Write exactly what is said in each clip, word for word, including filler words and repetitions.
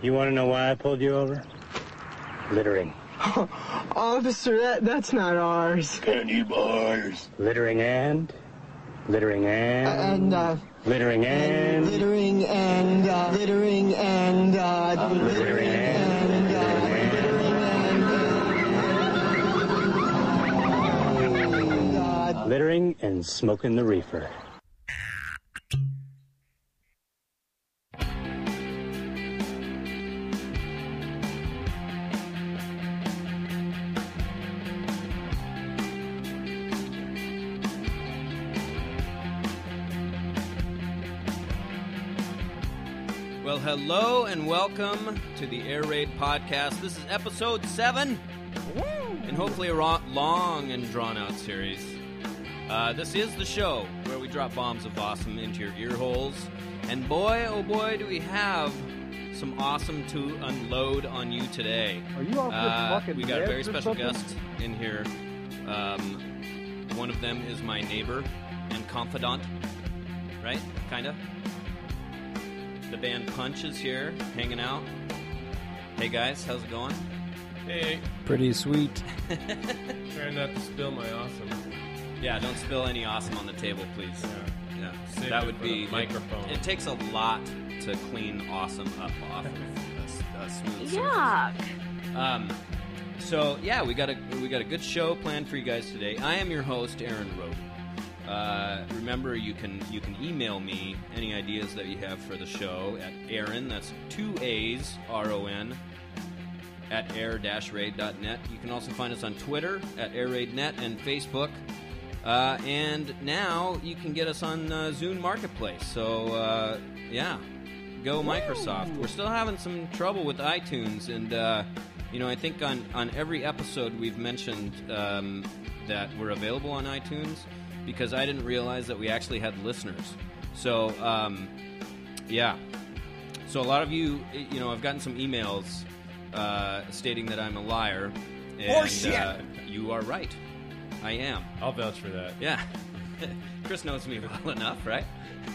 You want to know why I pulled you over? Littering. Oh, officer, that that's not ours. Candy bars. Littering and... Littering and... And, uh... Littering and... Littering and, uh... Littering and, uh... Littering and... Littering and... Littering and smoking the reefer. Well, hello and welcome to the Air Raid Podcast. This is episode seven, Woo! And hopefully a ro- long and drawn-out series. Uh, this is the show where we drop bombs of awesome into your ear holes. And boy, oh boy, do we have some awesome to unload on you today. Are you off uh, your fucking We got a very meds or special something? guest in here. Um, one of them is my neighbor and confidant, right? Kinda. The band Punch is here, hanging out. Hey guys, how's it going? Hey, Pretty sweet. trying not to spill my awesome. Yeah, don't spill any awesome on the table, please. Yeah. Yeah, Save that it would for be the microphone. It, it takes a lot to clean awesome up off of a, a smooth surface. Yuck. Um, so yeah, we got a we got a good show planned for you guys today. I am your host, Aaron Roden. Uh, remember, you can you can email me any ideas that you have for the show at Aaron. That's two A's R O N at air dash raid dot net. You can also find us on Twitter at air raid dot net and Facebook. Uh, and now you can get us on uh, Zune Marketplace. So uh, yeah, go Microsoft. We're still having some trouble with iTunes, and uh, you know I think on on every episode we've mentioned um, that we're available on iTunes, because I didn't realize that we actually had listeners. So, um, yeah. So a lot of you, you know, I've gotten some emails uh, stating that I'm a liar. And, Bullshit! Uh, you are right. I am. I'll vouch for that. Yeah. Chris knows me well enough, right?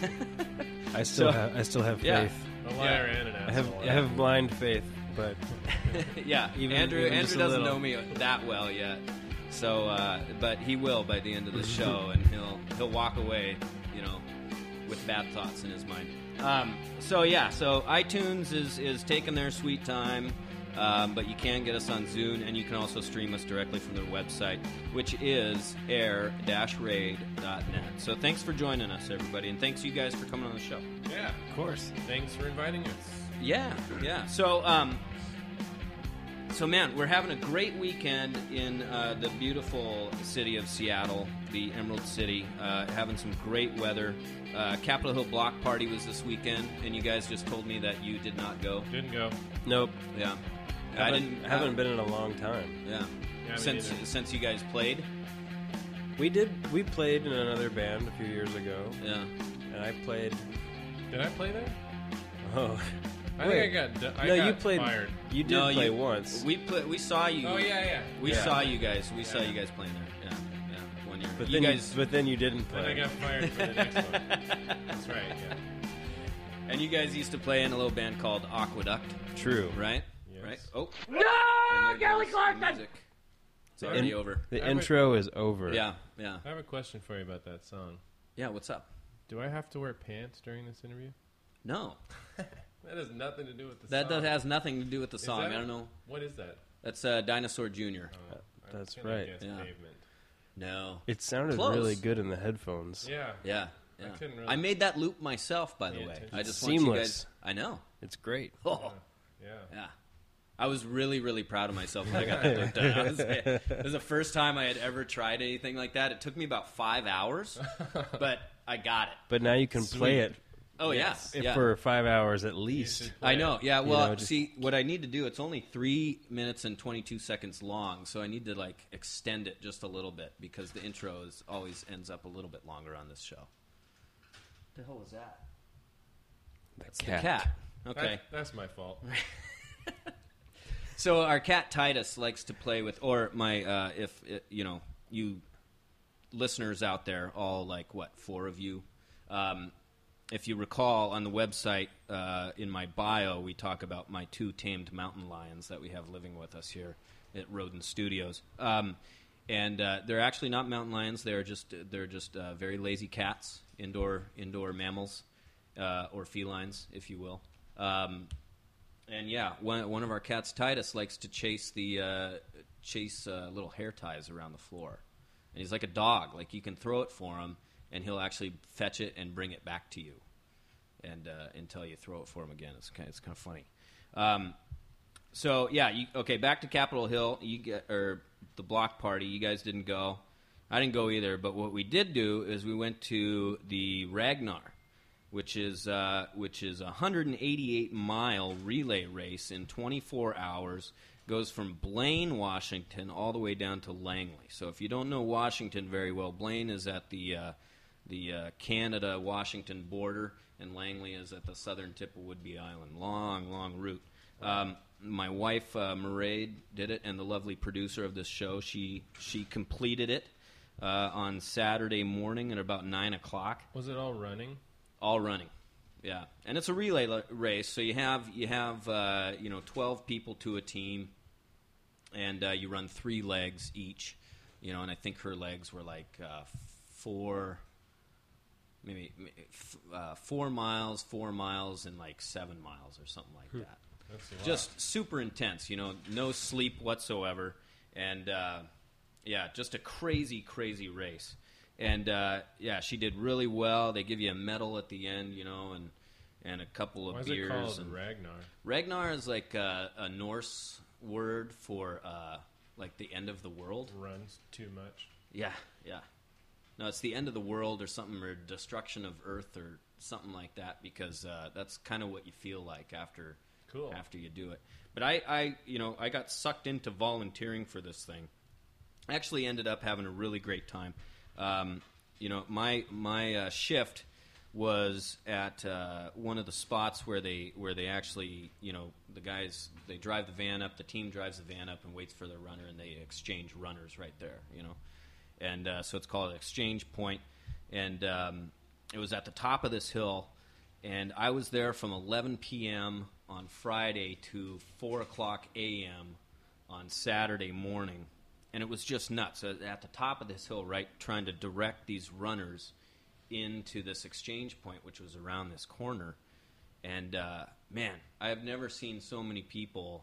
I still So- have I still have Yeah. faith. A liar and an I have asshole. I have blind faith, but yeah. Even- Andrew even Andrew just a doesn't little. know me that well yet. So, uh, but he will by the end of the show, and he'll he'll walk away, you know, with bad thoughts in his mind. Um, so yeah, so iTunes is is taking their sweet time, um, but you can get us on Zune, and you can also stream us directly from their website, which is air dash raid dot net. So thanks for joining us, everybody, and thanks you guys for coming on the show. Yeah, of course. thanks for inviting us. Yeah, yeah. So, um, so man, we're having a great weekend in uh, the beautiful city of Seattle, the Emerald City. Uh, having some great weather. Uh, Capitol Hill Block Party was this weekend, and you guys just told me that you did not go. Didn't go. Nope. Yeah, I Haven't, didn't. haven't been in a long time. Yeah, Yeah, me since neither. since you guys played. We did we played in another band a few years ago, Yeah. and I played Did I play there? oh I Wait. think I got. d- I no got you played fired. you did No, play you- once. We play, We saw you. Oh yeah, yeah. We Yeah. saw you guys. We saw Yeah. you guys playing there. Yeah, yeah. One year. but you then guys. but then you didn't Then I play. got fired for the next one. That's right. Yeah. And you guys used to play in a little band called Aqueduct, True. right? Yes. Right? Oh. No, And there Kelly goes Clarkson! the music. It's The already in- over. The I would- intro is over. Yeah, yeah. I have a question for you about that song. Yeah, what's up? Do I have to wear pants during this interview? No. That has nothing to do with the That song. does, has nothing to do with the Is song. that- I don't know. What is that? That's uh, Dinosaur Junior Oh, I that's was gonna right. guess Yeah. Pavement. No. It sounded Close. really good in the headphones. Yeah. Yeah. I Yeah. couldn't really I made that loop myself, by the pay way. attention. I just It's want you seamless. guys. I know. It's great. Oh, Yeah. yeah. I was really, really proud of myself when I got that loop done. I was, it was the first time I had ever tried anything like that. It took me about five hours, but I got it. But now you can play it Oh, Yes. yeah. if yeah. for five hours at You least. should play I know. it. Yeah. You Well, know, just- see, what I need to do, it's only three minutes and twenty-two seconds long, so I need to like extend it just a little bit because the intro is always ends up a little bit longer on this show. What the hell was that? The The cat. Okay. That- that's my fault. So our cat Titus likes to play with, or my, uh, if uh, you know, you listeners out there, all like what, four of you, um, if you recall on the website, uh, in my bio, we talk about my two tamed mountain lions that we have living with us here at Rodin Studios. Um, and uh, they're actually not mountain lions. They're just they're just uh, very lazy cats, indoor indoor mammals, uh, or felines, if you will. Um, and yeah, one one of our cats, Titus, likes to chase the uh, chase uh, little hair ties around the floor. And he's like a dog. Like, you can throw it for him, and he'll actually fetch it and bring it back to you, and uh, until you throw it for him again. It's kind of, it's kind of funny. Um, so yeah, you, okay. Back to Capitol Hill. You get or the block party. You guys didn't go. I didn't go either. But what we did do is we went to the Ragnar, which is uh, which is a one hundred eighty-eight mile relay race in twenty-four hours. Goes from Blaine, Washington, all the way down to Langley. So if you don't know Washington very well, Blaine is at the uh, the uh, Canada-Washington border, and Langley is at the southern tip of Whidbey Island. Long, long route. Um, my wife, uh, Mairead, did it, and the lovely producer of this show, she she completed it uh, on Saturday morning at about nine o'clock. Was it all running? All running. Yeah, and it's a relay l- race, so you have you have uh, you know twelve people to a team, and uh, you run three legs each, you know, and I think her legs were like uh, four, maybe uh, four miles, four miles, and like seven miles or something like that. That's a lot. Just super intense, you know, no sleep whatsoever, and uh, yeah, just a crazy, crazy race. And uh, yeah, she did really well. They give you a medal at the end, you know, and and a couple of Why is beers. it called and Ragnar? Ragnar is like a, a Norse word for uh, like the end of the world. Runs too much. Yeah, yeah. No, it's the end of the world or something, or destruction of Earth or something like that, because uh, that's kind of what you feel like after Cool. after you do it. But I, I, you know, I got sucked into volunteering for this thing. I actually ended up having a really great time. Um, you know, my my uh, shift was at uh, one of the spots where they where they actually, you know, the guys, they drive the van up, the team drives the van up and waits for their runner, and they exchange runners right there, you know. And uh, so it's called an exchange point, and um, it was at the top of this hill, and I was there from eleven p.m. on Friday to four o'clock a.m. on Saturday morning. And it was just nuts. At the top of this hill, right, trying to direct these runners into this exchange point, which was around this corner. And, uh, man, I have never seen so many people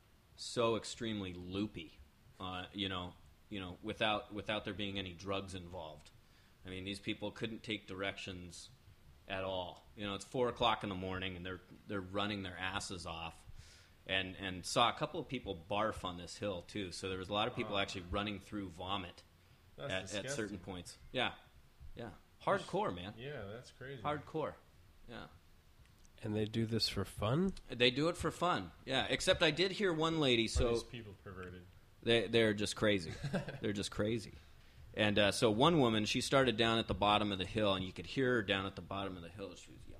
so extremely loopy, uh, you know, you know, without without there being any drugs involved. I mean, these people couldn't take directions at all. You know, it's four o'clock in the morning, and they're they're running their asses off. And and saw a couple of people barf on this hill, too. So there was a lot of people Oh. actually running through vomit That's at, at disgusting. certain points. Yeah. Yeah. Hardcore, man. Yeah, that's crazy. Hardcore. Yeah. And they do this for fun? They do it for fun. Yeah. Except I did hear one lady, Are so these people perverted? they, they're just crazy. They're just crazy. And uh, so one woman, she started down at the bottom of the hill, and you could hear her down at the bottom of the hill. She was yelling,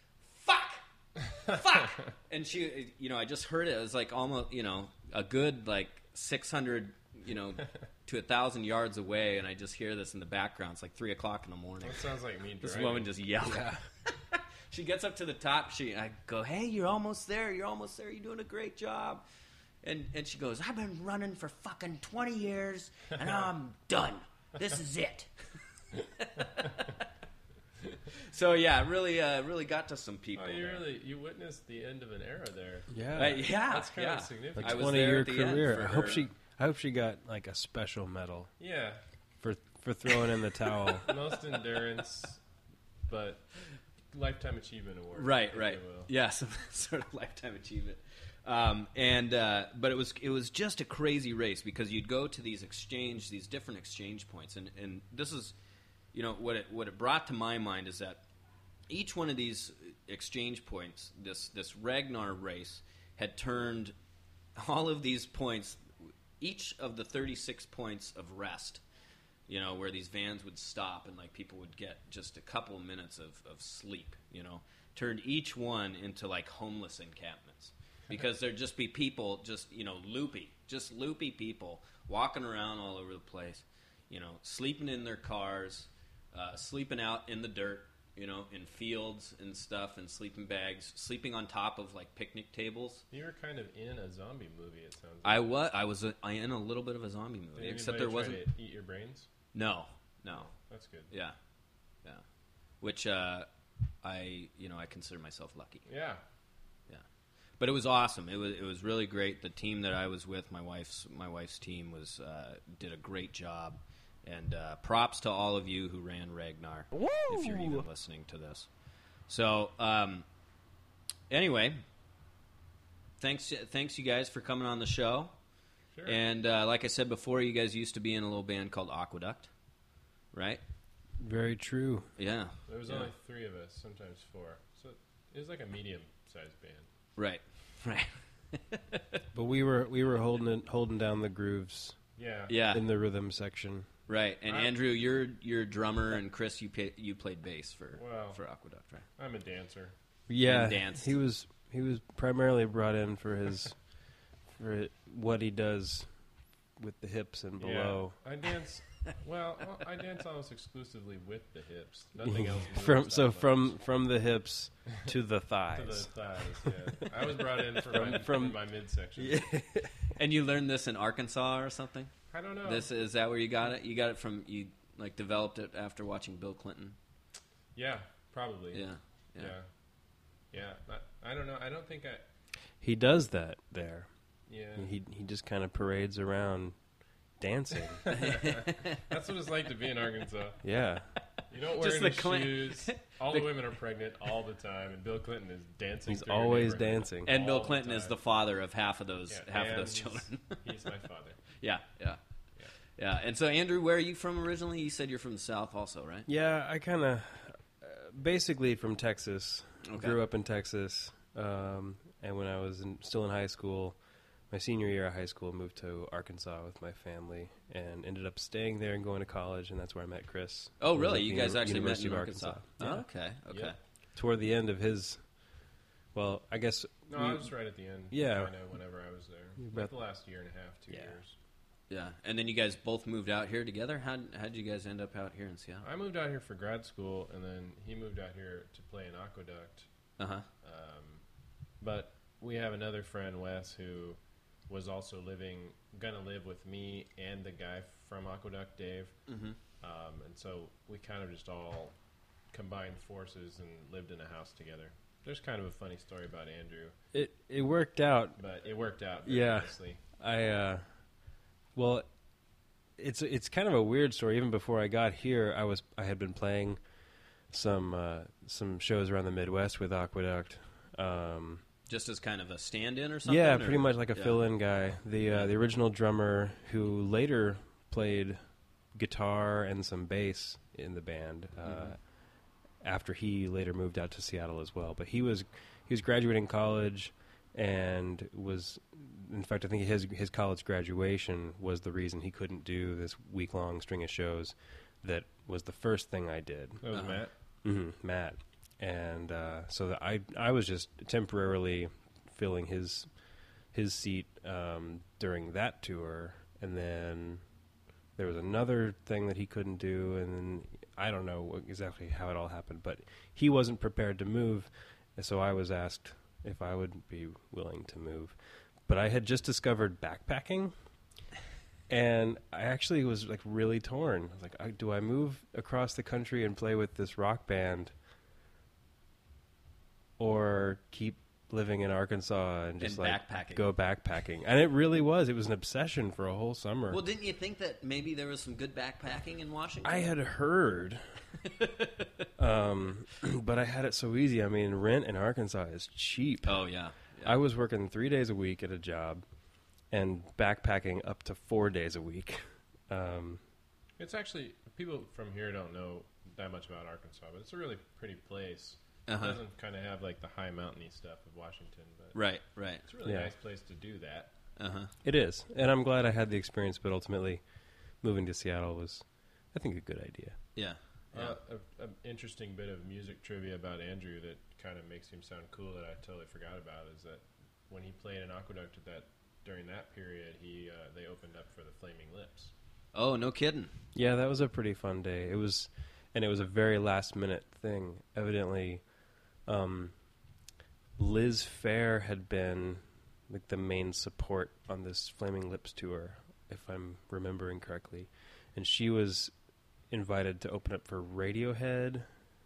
"Fuck! Fuck!" And she, you know, I just heard it. It was like almost, you know, a good like six hundred, you know, to a thousand yards away, and I just hear this in the background. It's like three o'clock in the morning. That sounds like me This driving. woman just yelling. She gets up to the top. She, I go, "Hey, you're almost there. You're almost there. You're doing a great job." And and she goes, "I've been running for fucking twenty years, and I'm done. This is it." So yeah, really, uh, really got to some people. Oh, you there. really you witnessed the end of an era there. Yeah. Uh, yeah, That's kind yeah. of significant. like I was twenty there year at the end career. for I hope her. she I hope she got like a special medal Yeah, for for throwing in the towel. most endurance, but lifetime achievement award. Right, if right. you will. Yeah, some sort of lifetime achievement. Um, and uh, but it was it was just a crazy race because you'd go to these exchange these different exchange points, and, and this is, you know, what it what it brought to my mind is that each one of these exchange points, this this Ragnar race, had turned all of these points, each of the thirty-six points of rest, you know, where these vans would stop and like people would get just a couple of minutes of, of sleep, you know, turned each one into like homeless encampments. Because there'd just be people just, you know, loopy, just loopy people walking around all over the place, you know, sleeping in their cars, uh, sleeping out in the dirt, you know, in fields and stuff, and sleeping bags, sleeping on top of like picnic tables. You were kind of in a zombie movie. It sounds. like. I was I was a, I in a little bit of a zombie movie, Did except anybody there try wasn't. to eat your brains. No, no, That's good. yeah, yeah. Which uh, I you know I consider myself lucky. Yeah. Yeah, but it was awesome. It was it was really great. The team that I was with, my wife's my wife's team, was uh, did a great job. And uh, props to all of you who ran Ragnar, Woo! if you're even listening to this. So, um, anyway, thanks thanks you guys for coming on the show. Sure. And uh, like I said before, you guys used to be in a little band called Aqueduct, right? Very true. Yeah, There was yeah. only three of us, sometimes four. So it was like a medium-sized band. right, right. But we were we were holding it, holding down the grooves Yeah. Yeah, in the rhythm section. right. And I'm- Andrew, you're you're a drummer, and Chris, you pay, you played bass for Well. for Aqueduct, right? I'm a dancer. Yeah, And danced. he was he was primarily brought in for his for what he does with the hips and below. Yeah. I dance. Well, well, I dance almost exclusively with the hips. Nothing else. moves from that so much. from from the hips to the to the thighs. thighs. Yeah. I was brought in for my, from- for my midsection. And you learned this in Arkansas or something? I don't know. This is that where you got it? You got it from you like developed it after watching Bill Clinton. Yeah, probably. Yeah, Yeah. yeah. Yeah. Not- I don't know. I don't think I. He does that there. Yeah. He he just kind of parades around dancing. That's what it's like to be in Arkansas. Yeah. You don't wear Just any the Clin- shoes. All the women are pregnant all the time, and Bill Clinton is dancing. He's through your always neighborhood dancing. And all Bill the Clinton is time. the father of half of those Yeah, half of and those he's- children. He's my father. yeah, yeah, Yeah. yeah. And so, Andrew, where are you from originally? You said you're from the South, also, right? Yeah, I kind of uh, basically from Texas. Okay. Grew up in Texas, um, and when I was in, still in high school, my senior year of high school, moved to Arkansas with my family, and ended up staying there and going to college, and that's where I met Chris. Oh, He was really? at You the guys Uni- actually University met in of Arkansas? Yeah. Oh, okay, okay. Yep. Toward the end of his, well, I guess. No, we- I was right at the end. Yeah. Kind of whenever I was there. You Like bet. the last year and a half, two Yeah. years. Yeah. And then you guys both moved out here together. How how did you guys end up out here in Seattle? I moved out here for grad school, and then he moved out here to play in Aqueduct. Uh huh. Um, but we have another friend, Wes, who was also living, gonna live with me and the guy from Aqueduct, Dave. Mm-hmm. Um, and so we kind of just all combined forces and lived in a house together. There's kind of a funny story about Andrew, It it worked out. but it worked out very Yeah. nicely. I uh, well, it's it's kind of a weird story. Even before I got here, I was I had been playing some uh, some shows around the Midwest with Aqueduct. Um, Just as kind of a stand-in or something. yeah, or- pretty much like a yeah. fill-in guy. The uh, the original drummer who later played guitar and some bass in the band. Uh, Mm-hmm. After he later moved out to Seattle as well, but he was he was graduating college and was, in fact, I think his his college graduation was the reason he couldn't do this week long string of shows. That was the first thing I did. That was Uh-huh. Matt. hmm Matt, and uh, so that I I was just temporarily filling his his seat um, during that tour, and then there was another thing that he couldn't do, and then I don't know what- exactly how it all happened, but he wasn't prepared to move, and so I was asked if I would be willing to move. But I had just discovered backpacking, and I actually was like really torn. I was like, I, do I move across the country and play with this rock band, or keep living in Arkansas and just And like backpacking. go backpacking? And it really was. It was an obsession for a whole summer. Well, didn't you think that maybe there was some good backpacking in Washington? I had heard, um, but I had it so easy. I mean, rent in Arkansas is cheap. Oh yeah. yeah. I was working three days a week at a job and backpacking up to four days a week. Um, It's actually, people from here don't know that much about Arkansas, but it's a really pretty place. Uh-huh. It doesn't kind of have like the high mountainy stuff of Washington, but Right. Right. it's a really Yeah. nice place to do that. Uh huh. it is, and I'm glad I had the experience. But ultimately, moving to Seattle was, I think, a good idea. Yeah. Yeah. Uh, a, a interesting bit of music trivia about Andrew that kind of makes him sound cool that I totally forgot about is that when he played in Aqueduct at that during that period, he uh, they opened up for the Flaming Lips. Oh, no kidding. Yeah, that was a pretty fun day. It was, and it was a very last minute thing. Evidently, um, Liz Phair had been like the main support on this Flaming Lips tour, if I'm remembering correctly, and she was invited to open up for Radiohead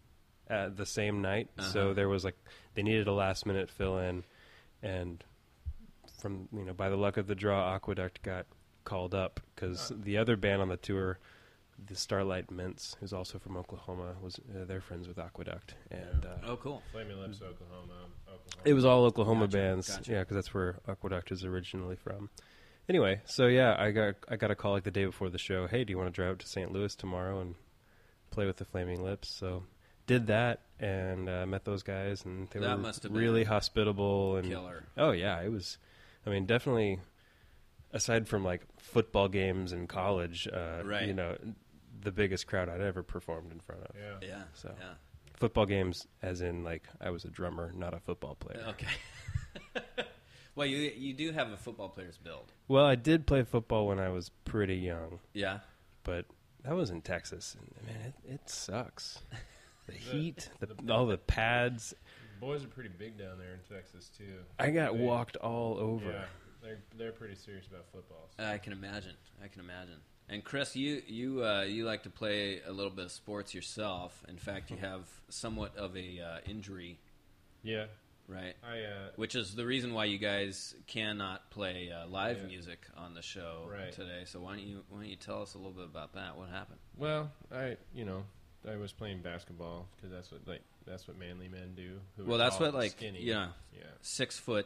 at the same night. Uh-huh. So there was like they needed a last minute fill in, and from you know by the luck of the draw, Aqueduct got called up because the other band on the tour, the Starlight Mints, who's also from Oklahoma, was uh, they're friends with Aqueduct, and uh, Oh, cool. Flaming Lips, Oklahoma. Oklahoma. it was all Oklahoma Gotcha, bands, gotcha. yeah, because that's where Aqueduct is originally from. Anyway, so yeah, I got I got a call like the day before the show. Hey, do you want to drive up to Saint Louis tomorrow and play with the Flaming Lips? So did that and uh, met those guys, and they That were must have been really hospitable and killer. Oh yeah, it was. I mean, definitely. Aside from like football games in college, uh, Right. you know, the biggest crowd I'd ever performed in front of. Yeah. Yeah. So Yeah. football games, as in like I was a drummer, not a football player. Okay. Well, you you do have a football player's build. Well, I did play football when I was pretty young, Yeah. but that was in Texas, and man, it, it sucks. The heat, the, all the pads. Boys are pretty big down there in Texas too. I got They- walked all over. Yeah, they're they're pretty serious about football. So. I can imagine. I can imagine. And Chris, you you uh, you like to play a little bit of sports yourself. In fact, you have somewhat of a uh, injury, Yeah, right? I uh, Which is the reason why you guys cannot play uh, live Yeah. music on the show Right. today. So why don't you why don't you tell us a little bit about that? What happened? well, I you know I was playing basketball because that's what like that's what manly men do. Who are Well, that's tall what and like skinny. yeah, yeah, six foot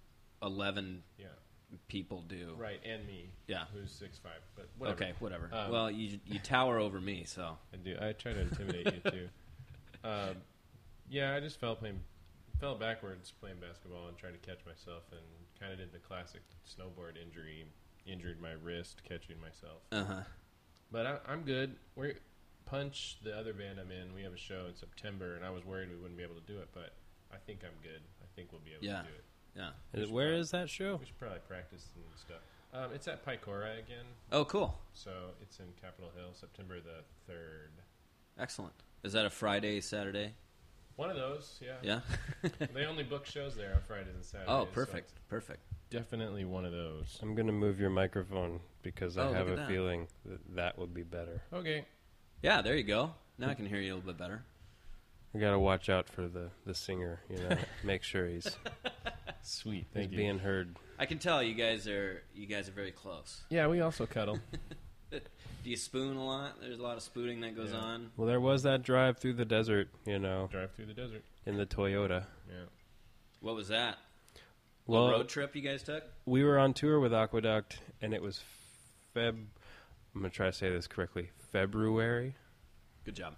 eleven yeah, people do. right, and me, Yeah. who's six five, but whatever. Okay, whatever. Um, well, you you tower over me, so I do. I try to intimidate you too. Um, yeah, I just fell playing, fell backwards playing basketball and tried to catch myself, and kind of did the classic snowboard injury, injured my wrist catching myself. uh huh. But I, I'm good. We're Punch, the other band I'm in. We have a show in September, and I was worried we wouldn't be able to do it, but I think I'm good. I think we'll be able Yeah. to do it. Yeah. Is it- where is that show? We should probably practice and stuff. Um, it's at Picora again, Oh, cool. so it's in Capitol Hill, September the third. Excellent. Is that a Friday, Saturday? One of those, yeah. Yeah. They only book shows there on Fridays and Saturdays. Oh, so perfect. it's Perfect. definitely one of those. I'm going to move your microphone because Oh, I look have at a that. feeling that that would be better. Okay. Yeah, there you go. Now I can hear you a little bit better. We got to watch out for the, the singer, you know, make sure he's, Sweet. he's Thank you. being heard. I can tell you guys are you guys are very close. Yeah, we also cuddle. Do you spoon a lot? There's a lot of spooning that goes Yeah. on. Well, there was that drive through the desert, you know, Drive through the desert. in the Toyota. Yeah. What was that? Well, Little road trip you guys took? we were on tour with Aqueduct, and it was Feb. I'm going to try to say this correctly. February. Good job.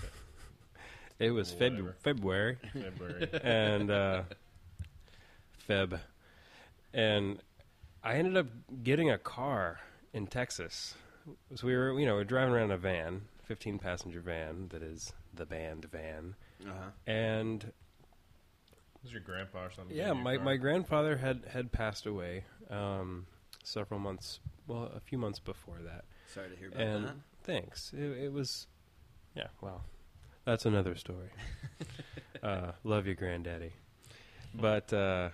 It was Feb- Whatever. February. February. and uh, Feb, and I ended up getting a car in Texas. So we were, you know, we we're driving around in a van, fifteen passenger van that is the band van, Uh-huh. and Was your grandpa or something? yeah, in your my car? my grandfather had had passed away um, several months, well, a few months before that. Sorry to hear about And that. thanks. It, it was, yeah. Well, that's another story. uh, love you, granddaddy. But uh,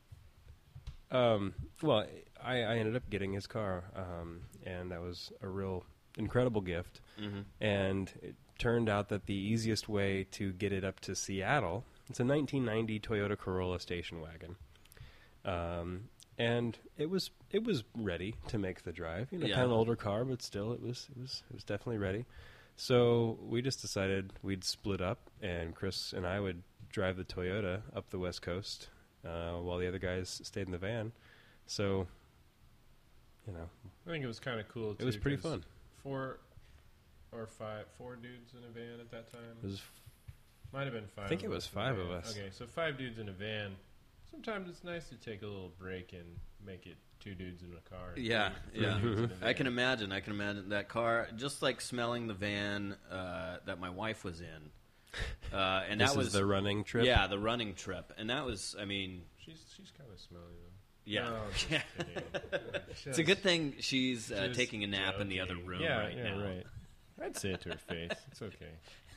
um, well, I, I ended up getting his car, um, and that was a real incredible gift. Mm-hmm. And it turned out that the easiest way to get it up to Seattle, it's a nineteen ninety Toyota Corolla station wagon. Um, and it was it was ready to make the drive. You know, Yeah. kind of an older car, but still, it was it was it was definitely ready. So we just decided we'd split up, and Chris and I would drive the Toyota up the West Coast, uh, while the other guys stayed in the van. So, you know, I think it was kind of cool. it was too, pretty 'cause fun. Four or five, four dudes in a van at that time. It was Might have been five. I think of it was us in a five of van. us. Okay, so five dudes in a van. Sometimes it's nice to take a little break and make it two dudes in a car. and Yeah, three- three yeah. dudes in a I can van. imagine. I can imagine that car, just like smelling the van uh, that my wife was in, uh, and this that is was the running trip. yeah, the running trip, and that was. I mean, She's she's kind of smelly though. yeah, No, just yeah. kidding. It's a good thing she's uh, Just taking a nap in the other joking. room yeah, right yeah, now. right. I'd say it to her face. It's okay.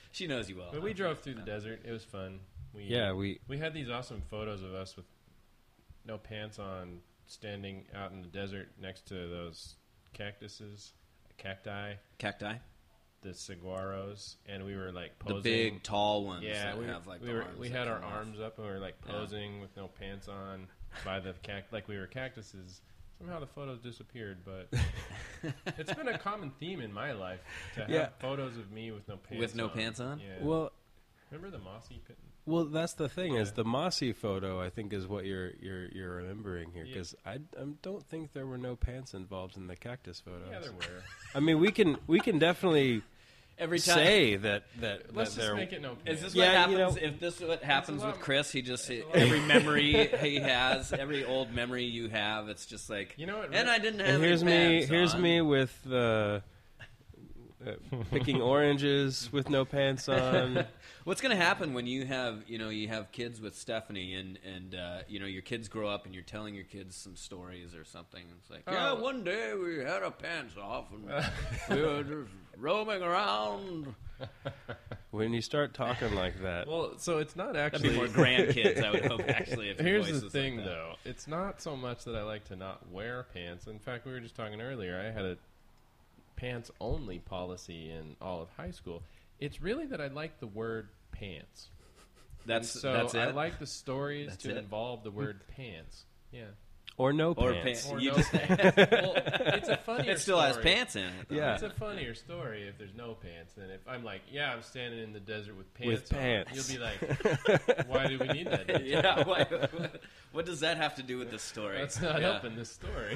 She knows you well. But we drove through the desert. It was fun. We, Yeah, we we had these awesome photos of us with no pants on, standing out in the desert next to those cactuses, cacti, Cacti. the saguaros, and we were like posing. The big, tall ones yeah, that we, have like we the were arms we that had our come off. arms up and we were like Yeah. posing with no pants on by the cact like we were cactuses. Somehow the photos disappeared, but it's been a common theme in my life to have Yeah. photos of me with no pants With no on. pants on? Yeah. well, Remember the mossy pit? well, that's the thing is Yeah. the mossy photo. I think is what you're you're you're remembering here Yeah. because I, I don't think there were no pants involved in the cactus photos. Yeah, there were. I mean, we can we can definitely Every time. say that that, Let's that just there. make it no Is pants. this Yeah, what you happens? know- if this is what happens a lot with more- Chris, he just it's a lot every memory he has, every old memory you have, it's just like You know what? And I didn't have And here's any me. pants Here's on. me with uh, uh, picking oranges with no pants on. What's going to happen when you have, you know, you have kids with Stephanie, and and uh, you know your kids grow up, and you're telling your kids some stories or something? It's like, yeah, Oh. one day we had our pants off and we were just roaming around. When you start talking like that, Well, so it's not That'd actually be more grandkids, I would hope. Actually, if your Here's voice the was thing, like that. though. It's not so much that I like to not wear pants. In fact, we were just talking earlier. I had a pants-only policy in all of high school. It's really that I like the word pants. That's And so that's it. I like the stories That's to it? involve the word pants. Yeah. or no or pants. pants. Or You no just, pants. Well, it's a funnier it still has story. pants in it. though. Yeah. It's a funnier story if there's no pants than if I'm like, yeah, I'm standing in the desert with pants With on. pants. You'll be like, why do we need that? yeah. What, what, what does that have to do with the story? That's not Yeah. helping this story.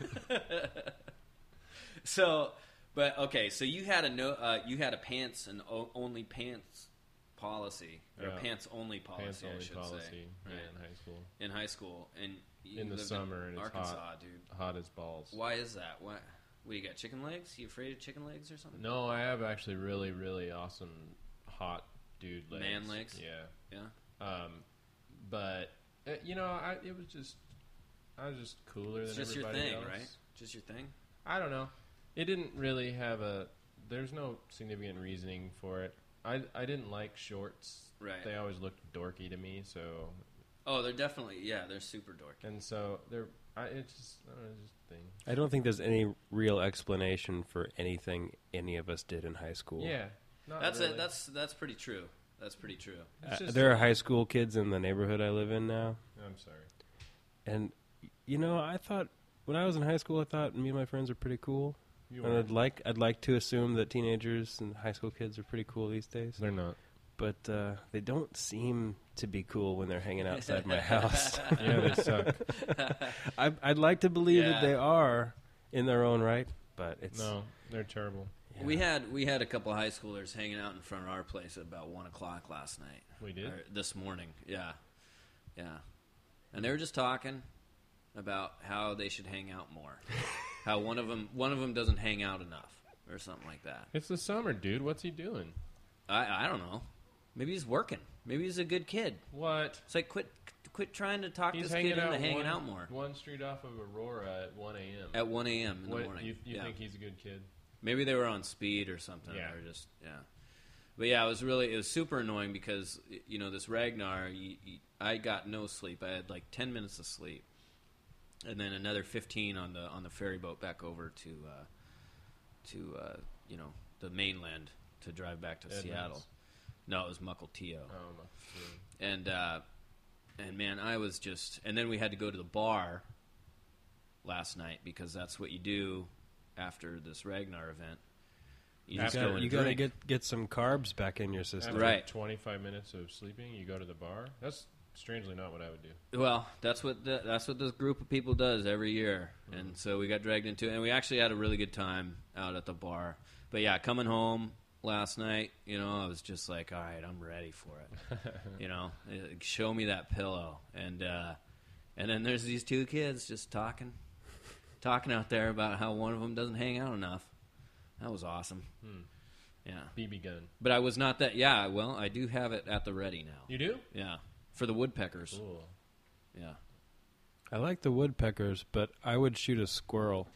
So, but okay, so you had a no, uh, you had a pants and o- only pants policy, or Yeah. pants only policy, Pants I only should policy say, yeah, right. in high school. in high school, and you In the lived summer, and it's Arkansas, hot. dude. Hot as balls. Why is that? Why? What, you got chicken legs? You afraid of chicken legs or something? No, I have actually really, really awesome hot dude legs. Man legs? Yeah. Yeah. Um, but uh, you know, I it was just I was just cooler It's than just your everybody thing, else. right? Just your thing. I don't know. It didn't really have a. There's no significant reasoning for it. I I didn't like shorts. Right. They always looked dorky to me. So Oh, they're definitely yeah, they're super dorky. and so they're. I it's just I don't know, it's just a thing. I don't think there's any real explanation for anything any of us did in high school. Yeah. Not That's really. it. That's that's pretty true. That's pretty true. Uh, It's just- there are high school kids in the neighborhood I live in now, I'm sorry. and you know, I thought when I was in high school, I thought me and my friends were pretty cool. You And are. I'd like I'd like to assume that teenagers and high school kids are pretty cool these days, They're not. but uh, they don't seem to be cool when they're hanging outside my house. Yeah, they suck. I, I'd like to believe Yeah. that they are in their own right, but it's No, they're terrible. yeah. We had we had a couple of high schoolers hanging out in front of our place at about one o'clock last night. We did? Or this morning, yeah, yeah, and they were just talking about how they should hang out more. How one of them one of them doesn't hang out enough, or something like that. It's the summer, dude. What's he doing? I I don't know. Maybe he's working. Maybe he's a good kid. What? It's like quit quit trying to talk He's this hanging kid out into hanging one, out more One street off of Aurora at one a.m. at one a.m. in What, the morning. You, you yeah. think he's a good kid? Maybe they were on speed or something. Yeah. Or just yeah. But yeah, it was really it was super annoying because y- you know this Ragnar. You, you, I got no sleep. I had like ten minutes of sleep, and then another fifteen on the on the ferry boat back over to uh, to uh, you know the mainland to drive back to Edmonds. Seattle. No, it was Mukilteo. Oh, my God. And uh, and man, I was just. And then we had to go to the bar last night because that's what you do after this Ragnar event. You You just After- go and gotta, you gotta drink. get get some carbs back in your system. After Right. twenty-five minutes of sleeping, you go to the bar. That's strangely not what I would do. Well, that's what the, that's what this group of people does every year, and so we got dragged into it, and we actually had a really good time out at the bar. But yeah, coming home last night, you know, I was just like, all right, I'm ready for it. you know, Uh, show me that pillow, and uh, and then there's these two kids just talking, talking out there about how one of them doesn't hang out enough. That was awesome. Hmm. Yeah, B B gun. but I was not that. Yeah, well, I do have it at the ready now. You do? Yeah, for the woodpeckers. Cool. Yeah. I like the woodpeckers, but I would shoot a squirrel.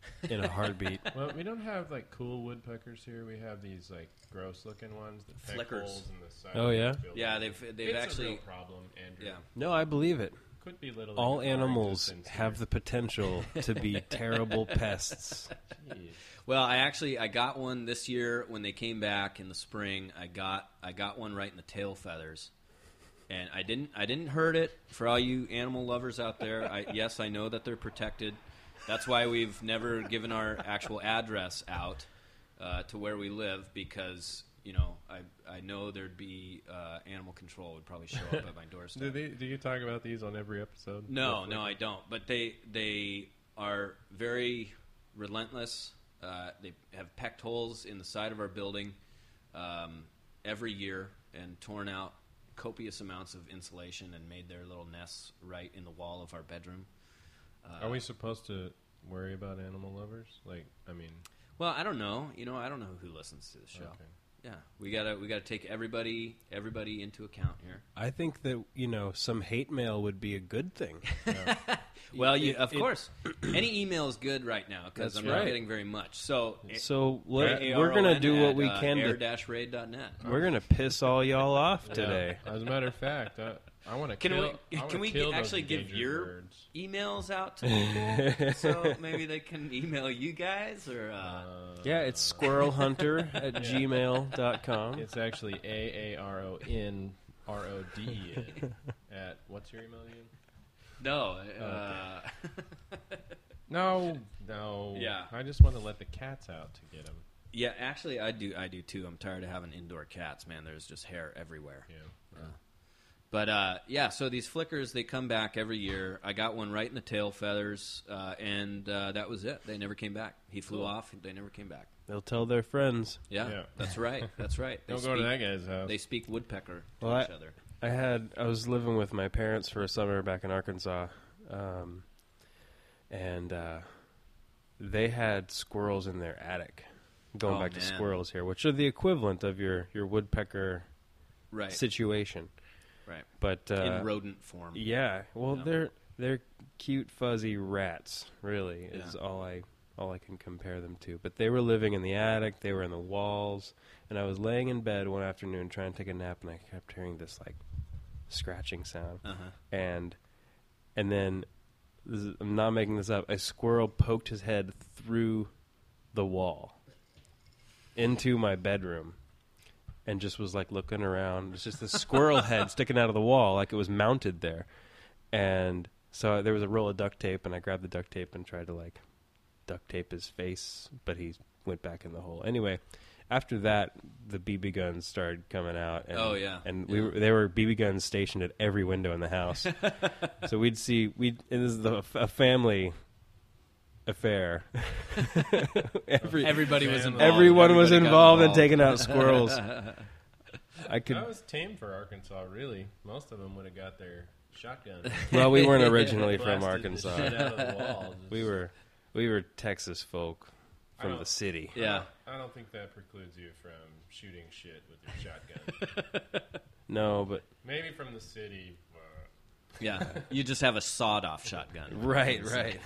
in a heartbeat. Well, we don't have like cool woodpeckers here. We have these like gross-looking ones that peck Flickers. holes in the side. Oh, of yeah? the building. Yeah, they've they've it's actually a real problem, Andrew. yeah. No, I believe it. Could be little. All animals have the potential to be terrible pests. Well, I actually I got one this year when they came back in the spring. I got I got one right in the tail feathers, and I didn't I didn't hurt it. For all you animal lovers out there, I, yes, I know that they're protected. That's why we've never given our actual address out uh, to where we live, because you know I I know there'd be uh, animal control would probably show up at my doorstep. Do, they, do you talk about these on every episode? No, no, I don't. But they they are very relentless. Uh, they have pecked holes in the side of our building um, every year and torn out copious amounts of insulation and made their little nests right in the wall of our bedroom. Uh, Are we supposed to worry about animal lovers? Like, I mean, Well, I don't know. You know, I don't know who listens to the show. okay. Yeah, we gotta we gotta take everybody everybody into account here. I think that, you know, some hate mail would be a good thing. Well, you, It- of it- course, any email is good right now because That's I'm not right. getting very much. So, So let, A- we're going to do what we at, uh, can air to... dash raid dot net. We're going to piss all y'all off today. Yeah. As a matter of fact, I, I want to Can kill. we I wanna can we kill get- those actually give endangered your birds. emails out to people so maybe they can email you guys or uh, Uh, Yeah, it's squirrelhunter at gmail dot com. It's actually A A R O N R O D E N at what's your email again? no. Uh, No, no. Yeah. I just want to let the cats out to get them. yeah, actually, I do. I do too. I'm tired of having indoor cats. Man, there's just hair everywhere. Yeah. But uh, yeah, so these flickers, they come back every year. I got one right in the tail feathers, uh, and uh, that was it. They never came back. He flew Cool. off. They never came back. They'll tell their friends. Yeah, Yeah. that's right. That's right. They Don't go to speak- that guy's house. They speak woodpecker to Well, each I- other. I had I was living with my parents for a summer back in Arkansas, um, and uh, they had squirrels in their attic. Going Oh, back to man. squirrels here, which are the equivalent of your, your woodpecker Right. situation. Right. But uh, In rodent form. yeah, well, Yeah. they're they're cute fuzzy rats. Really, is Yeah. all I all I can compare them to. But they were living in the attic. They were in the walls, and I was laying in bed one afternoon trying to take a nap, and I kept hearing this like scratching sound, Uh-huh. and and then this is, I'm not making this up. A squirrel poked his head through the wall into my bedroom. And just was like looking around. It's just this squirrel head sticking out of the wall, like it was mounted there. And so there was a roll of duct tape, and I grabbed the duct tape and tried to like duct tape his face, but he went back in the hole. Anyway, after that, the B B guns started coming out. And, Oh, yeah. and we Yeah. were, there were B B guns stationed at every window in the house. So we'd see we. And this is the, a family affair. Every, Everybody was Family. involved. Everyone was Everybody got involved in involved. taking out squirrels. I could. That was tame for Arkansas, really. Most of them would have got their shotgun. Well, we weren't originally from Blasted the Arkansas. shit out of the wall. Just- We were, we were Texas folk I from don't- the city. Yeah. I don't think that precludes you from shooting shit with your shotgun. No, but Maybe from the city. uh, Yeah. You just have a sawed-off shotgun. right, right.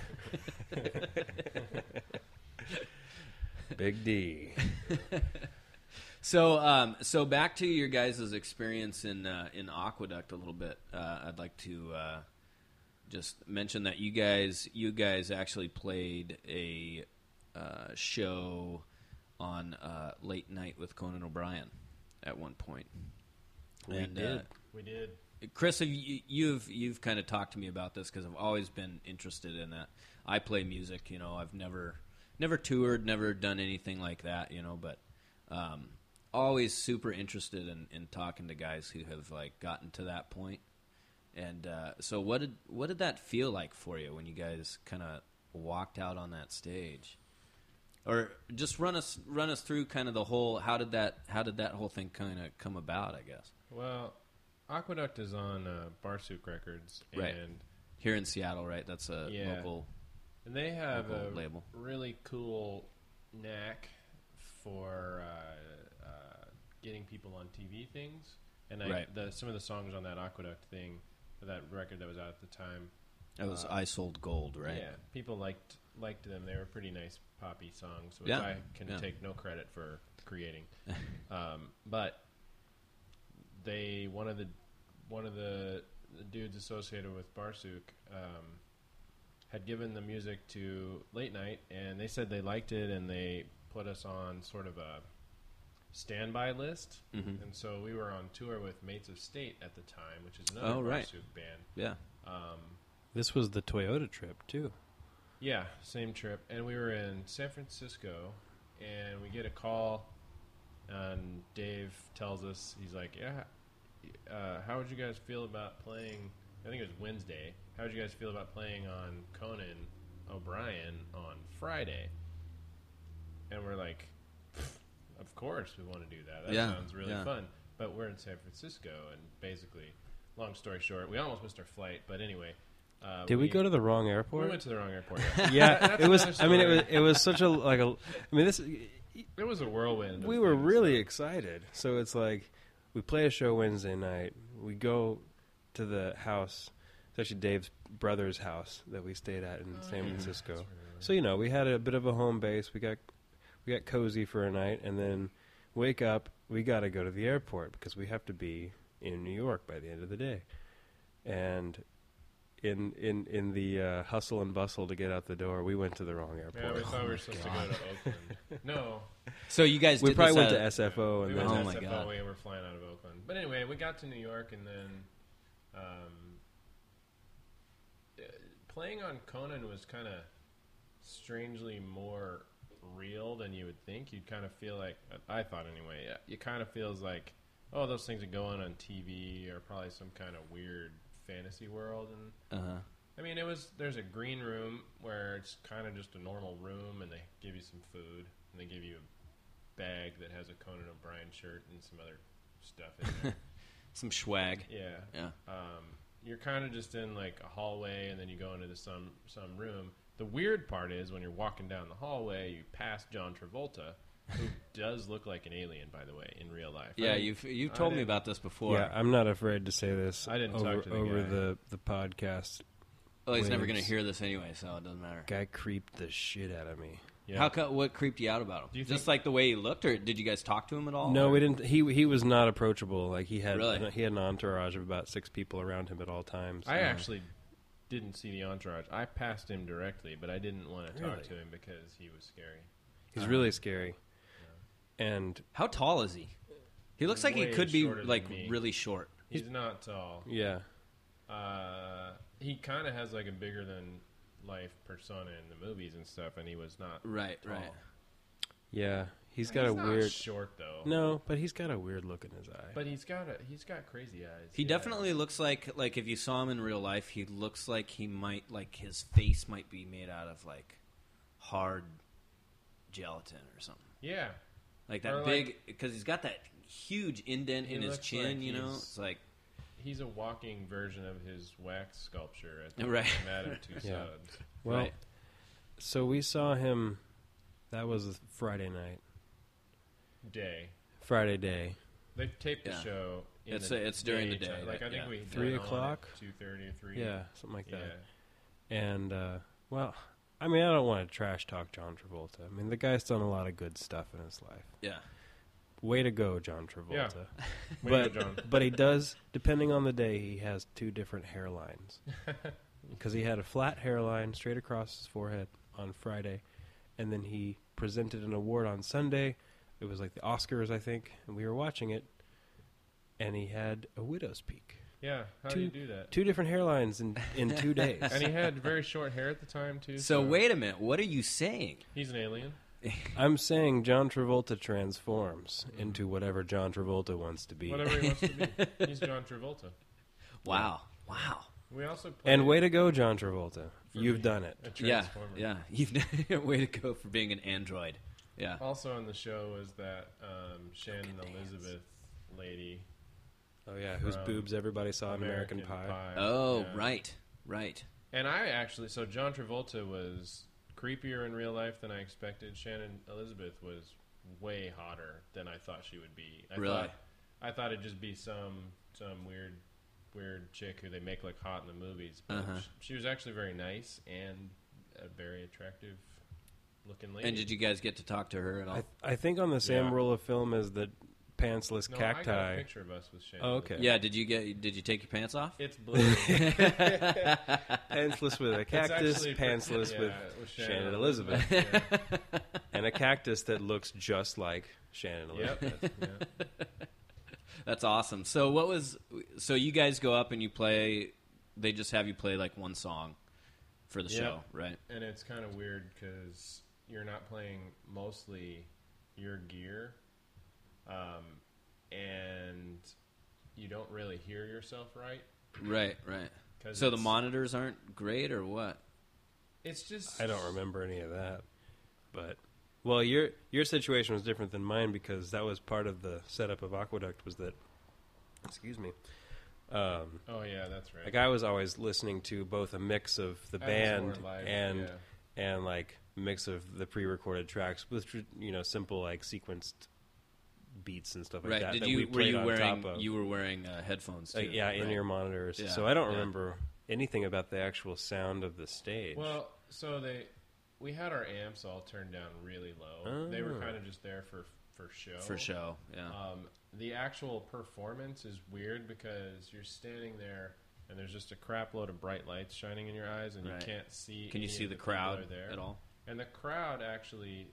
Big D. So, um, so back to your guys' experience in uh, in Aqueduct a little bit. Uh, I'd like to uh, just mention that you guys you guys actually played a uh, show on uh, Late Night with Conan O'Brien at one point. We and, did. Uh, We did. Chris, have you, you've you've kind of talked to me about this because I've always been interested in that. I play music, you know. I've never never toured, never done anything like that, you know. But um, always super interested in, in talking to guys who have like gotten to that point. And uh, so, what did what did that feel like for you when you guys kind of walked out on that stage? Or just run us run us through kind of the whole how did that how did that whole thing kind of come about? I guess Well, Aqueduct is on uh, Barsook Records, and Right. here in Seattle, right? That's a Yeah. local. and they have Local a label. really cool knack for uh, uh, getting people on T V things. And I, Right. the, some of the songs on that Aqueduct thing, or that record that was out at the time, That was Uh, I Sold Gold, right? Yeah, people liked liked them. They were pretty nice poppy songs, which Yeah, I can yeah. take no credit for creating. um, but they one of the one of the, the dudes associated with Barsuk um, had given the music to Late Night, and they said they liked it, and they put us on sort of a standby list. Mhm. And so we were on tour with Mates of State at the time, which is another Oh, right. Barsuk band. Yeah. Um, This was the Toyota trip too. Yeah, same trip. And we were in San Francisco, and we get a call, and Dave tells us, he's like, yeah, uh, how would you guys feel about playing, I think it was Wednesday, how would you guys feel about playing on Conan O'Brien on Friday? And we're like, of course we want to do that. That Yeah, sounds really yeah. fun. But we're in San Francisco, and basically, long story short, we almost missed our flight, but anyway. Uh, Did we, go to the wrong We airport? went to the wrong airport. Yeah, yeah, That's it was. another I mean, it story. was. It was such a like a. I mean, this. It was a whirlwind. We of were things, really so- excited. So it's like we play a show Wednesday night. We go to the house. It's actually Dave's brother's house that we stayed at in San Francisco. So you know, we had a bit of a home base. We got we got cozy for a night, and then wake up. We got to go to the airport because we have to be in New York by the end of the day. And in in in the uh, hustle and bustle to get out the door, we went to the wrong airport. Yeah, we thought we were supposed to go to Oakland. No, So you guys we did probably this went at- to S F O and we then went Oh to my S F O God. and we're flying out of Oakland. But anyway, we got to New York, and then um, uh, playing on Conan was kind of strangely more real than you would think. You'd kind of feel like, I thought anyway, yeah, it kind of feels like, oh, those things that go on on T V are probably some kind of weird fantasy world. And Uh-huh. I mean, it was. There's a green room where it's kind of just a normal room, and they give you some food, and they give you a bag that has a Conan O'Brien shirt and some other stuff in there. Some swag. yeah. Yeah. Um, you're kind of just in like a hallway, and then you go into the some some room. The weird part is when you're walking down the hallway, you pass John Travolta, who does look like an alien, by the way, in real life. Yeah, I- you've you've I told me didn't- about this before. yeah, I'm not afraid to say this. I didn't talk over, to the over guy. the the podcast. Well, he's never Waves. going to hear this anyway, so it doesn't matter. Guy creeped the shit out of me. Yeah. How co- what creeped you out about him? Do you Just think- like the way he looked, or did you guys talk to him at all? No, or? we didn't. He he was not approachable. Like he had Really? he had an entourage of about six people around him at all times. I Um, actually didn't see the entourage. I passed him directly, but I didn't want to talk Really? to him because he was scary. he's really scary. And How tall is he? He looks like he Way could be shorter than like me. really short. He's not tall. yeah, Uh, he kind of has like a bigger than life persona in the movies and stuff, and he was not Right, tall. right. yeah, he's got a not weird. short though. No, but he's got a weird look in his eye. but he's got a he's got crazy eyes. He Yeah. definitely looks like like if you saw him in real life, he looks like he might like his face might be made out of like hard gelatin or something. yeah. Like Or that like- big because he's got that huge indent He in his looks chin, like you know. he's- It's like He's a walking version of his wax sculpture at the Right. Madame Tussauds. Yeah. well, right. so we saw him. That was Friday night, Day. Friday day, They taped the Yeah. show. In It's- the it's during the daytime. day, Like I like, think yeah. we Three went on at o'clock? two thirty or three. yeah, something like Yeah. that. And uh, well, I mean, I don't want to trash talk John Travolta. I mean, the guy's done a lot of good stuff in his life. Yeah. Way to go, John Travolta. Yeah. Way but to go, John. but he does, depending on the day, he has two different hairlines. Because he had a flat hairline straight across his forehead on Friday, and then he presented an award on Sunday. It was like the Oscars, I think, and we were watching it, and he had a widow's peak. Yeah. How two, do you do that? Two different hairlines in, in two days. And he had very short hair at the time too. So wait a minute, what are you saying? He's an alien. I'm saying John Travolta transforms into whatever John Travolta wants to be. Whatever he wants to be. He's John Travolta. Wow. Wow. We also played And way to go, John Travolta. You've me. done it. a Yeah. Transformer. Yeah. You've way to go for being an android. Yeah. Also on the show was that um, Shannon Elizabeth lady. Oh, yeah, whose From boobs everybody saw in American, Pie. Oh, Yeah. right. Right. And I actually, so John Travolta was creepier in real life than I expected. Shannon Elizabeth was way hotter than I thought she would be. I Really? Thought, I thought it'd just be some some weird weird chick who they make look hot in the movies. But Uh-huh. she, she was actually very nice and a very attractive looking lady. And did you guys get to talk to her at all? I, I think on the same Yeah. rule of film as the pantsless no, I got a cacti. picture of us with Shannon. Oh, okay. yeah, did you get? Did you take your pants off? It's blue. Pantsless with a It's cactus, actually- pantsless yeah, with with Shannon Elizabeth. Yeah. and a cactus that looks just like Shannon Yep. Elizabeth. That's- yeah. That's awesome. So what was? So you guys go up and you play. They just have you play like one song for the Yeah. show, right? And it's kind of weird because you're not playing mostly your gear, um, and you don't really hear yourself right. Right, right. 'Cause So the it's- monitors aren't great, or what? It's just I don't remember any of that. But well, your your situation was different than mine because that was part of the setup of Aqueduct was that excuse me. Um, Oh yeah, that's right. like I was always listening to both a mix of the That was band more live, and yeah. and like mix of the pre-recorded tracks with you know simple like sequenced beats and stuff like Right. that. Did that you we were played you on wearing top of. you were wearing uh, headphones too? Uh, yeah, in right? ear monitors. Yeah, So I don't yeah. remember anything about the actual sound of the stage. Well, so they we had our amps all turned down really low. They were Oh. kind of just there for for show. For show, yeah. Um, the actual performance is weird because you're standing there and there's just a crap load of bright lights shining in your eyes and Right. you can't see. Can you any see of the people crowd that are there. at all? And the crowd actually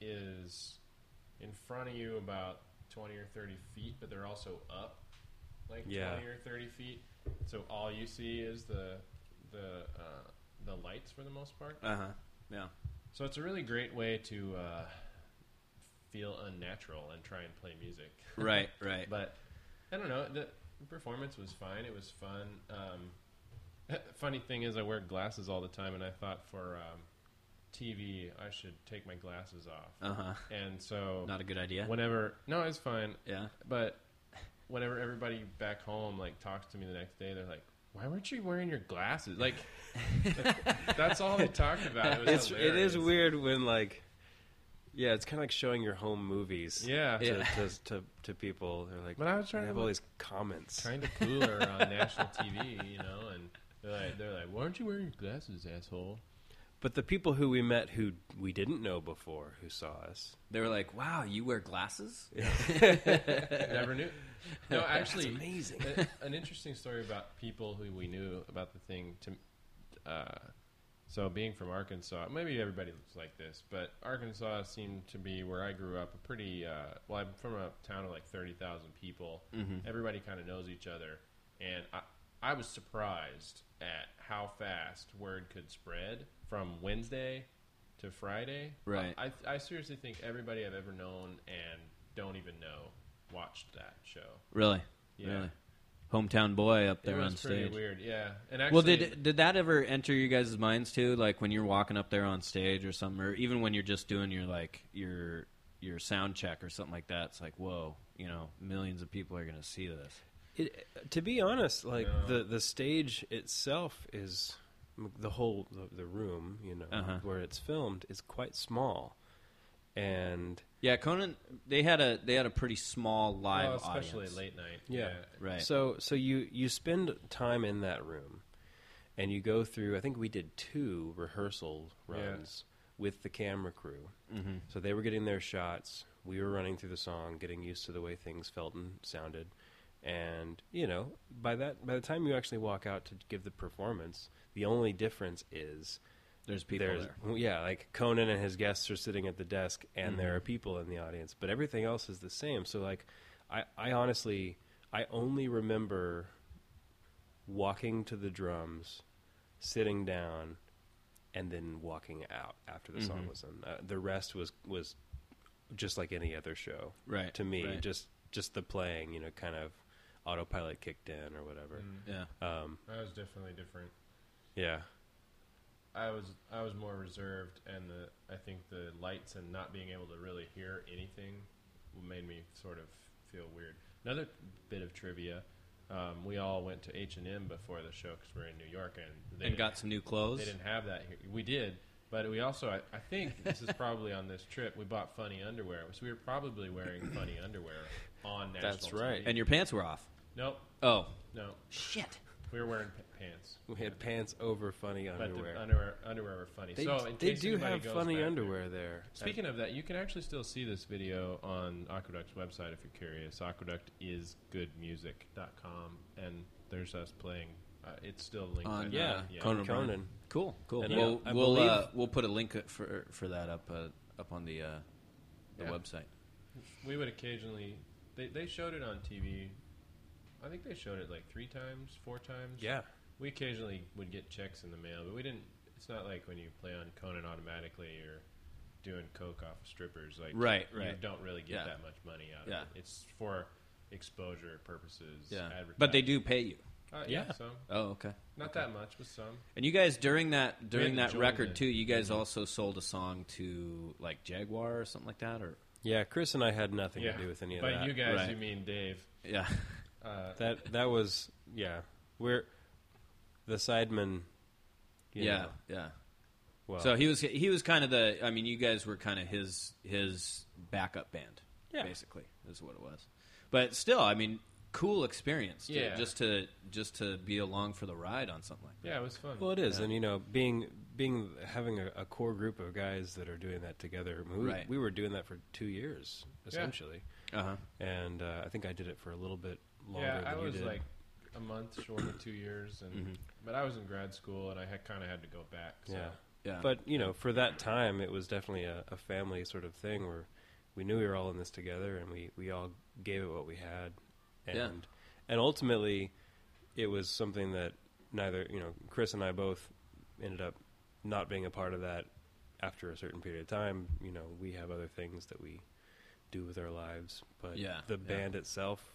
is in front of you about twenty or thirty feet, but they're also up like Yeah. twenty or thirty feet. So all you see is the the uh, the lights for the most part. Uh huh. Yeah. So it's a really great way to uh, feel unnatural and try and play music. Right. Right. But I don't know. The performance was fine. It was fun. Um, funny thing is, I wear glasses all the time, and I thought for um, T V, I should take my glasses off. Uh huh. And so, Not a good idea. whenever no, it's fine. Yeah. But whenever everybody back home like talks to me the next day, they're like, "Why weren't you wearing your glasses?" Like, that's all they talked about. It was it's it is hilarious. weird when like yeah, it's kind of like showing your home movies. Yeah. To, Yeah. to, to to people, they're like, But I was trying they to have all look these comments. kind of cooler on national T V, you know, and they're like, they're like, "Why aren't you wearing your glasses, asshole?" But the people who we met who we didn't know before who saw us, They were like, "Wow, you wear glasses?" Never knew. No, actually, That's amazing. a- an interesting story about people who we knew about the thing. To uh, so, being from Arkansas, maybe everybody looks like this, but Arkansas seemed to be where I grew up. A pretty uh, well, I'm from a town of like thirty thousand people. Mm-hmm. Everybody kind of knows each other, and I, I was surprised at how fast word could spread from Wednesday to Friday. Right. I, I seriously think everybody I've ever known and don't even know watched that show. Really? Yeah. Really? Hometown boy up there it was on pretty stage. weird, yeah. And Well, actually, did did that ever enter you guys' minds too? Like when you're walking up there on stage or something, or even when you're just doing your like your your sound check or something like that? It's like, whoa, you know, millions of people are going to see this. It, to be honest, like No. the the stage itself is the whole the, the room, you know, Uh-huh. where it's filmed is quite small, and Yeah, Conan. They had a they had a pretty small live well, especially audience. late night. Yeah. Right. so so you you spend time in that room, and you go through. I think we did two rehearsal runs with the camera crew. Mhm. So they were getting their shots. We were running through the song, getting used to the way things felt and sounded. And you know, by that by the time you actually walk out to give the performance, the only difference is There's people there's there. yeah, like Conan and his guests are sitting at the desk, and Mhm. there are people in the audience, but everything else is the same. So like, I I honestly I only remember walking to the drums, sitting down, and then walking out after the song Mhm. was done. Uh, the rest was was just like any other show Right. to me. Right. Just just the playing, you know, kind of autopilot kicked in or whatever. Mm. Yeah. Um, I was definitely different. yeah, I was I was more reserved, and the I think the lights and not being able to really hear anything made me sort of feel weird. Another bit of trivia: um, we all went to H and M before the show because we're in New York, and they And didn't- got some new clothes. They didn't have that here. We did, but we also I, I think this is probably on this trip. We bought funny underwear, so we were probably wearing funny underwear on national That's right. T V. And your pants were off. Nope. Oh, No. shit. We were wearing p- pants. We had pants over funny But underwear. the underwear, underwear were funny. They, so in they case do anybody have goes funny back there- underwear there. Speaking of that, you can actually still see this video on Aqueduct's website if you're curious. aqueduct is good music dot com, and there's us playing. Uh, it's still linked. On, I yeah, think. yeah. Conan. O'Brien. Conan. Cool, cool. And, uh, we'll I we'll, believe- uh, we'll put a link for for that up uh, up on the uh, the Yeah. website. We would occasionally. They they showed it on T V. I think they showed it like three times, four times. Yeah. We occasionally would get checks in the mail, but we didn't. It's not like when you play on Conan automatically, you're doing coke off of strippers. Like Right, you right. don't really get Yeah. that much money out Yeah. of it. It's for exposure purposes. Yeah, advertising. but they do pay you. Uh, yeah, Yeah. some. Oh, okay. Not that much, but some. And you guys during that during had to that join record the- too, you guys also sold a song to like Jaguar or something like that, or Yeah, Chris and I had nothing Yeah. to do with any of By that. you guys, Right. you mean Dave. yeah, Uh, That that was yeah. We're the sidemen. you yeah, know, yeah. well, So he was he was kind of the. I mean, you guys were kind of his his backup band, Yeah. basically is what it was. But still, I mean, cool experience. to- Yeah. just to just to be along for the ride on something like that. yeah, it was fun. well, it is, Yeah. and you know, being being having a, a core group of guys that are doing that together. I mean, we, Right. we were doing that for two years essentially, Uh huh. and uh, I think I did it for a little bit longer yeah, than I you was did. like a month short of two years, and Mhm. but I was in grad school, and I had kind of had to go back. So. yeah. Yeah. But you know, for that time, it was definitely a, a family sort of thing where we knew we were all in this together, and we, we all gave it what we had, and Yeah. and ultimately, it was something that neither you know Chris and I both ended up not being a part of that after a certain period of time. You know, we have other things that we do with our lives, but Yeah, the yeah. band itself.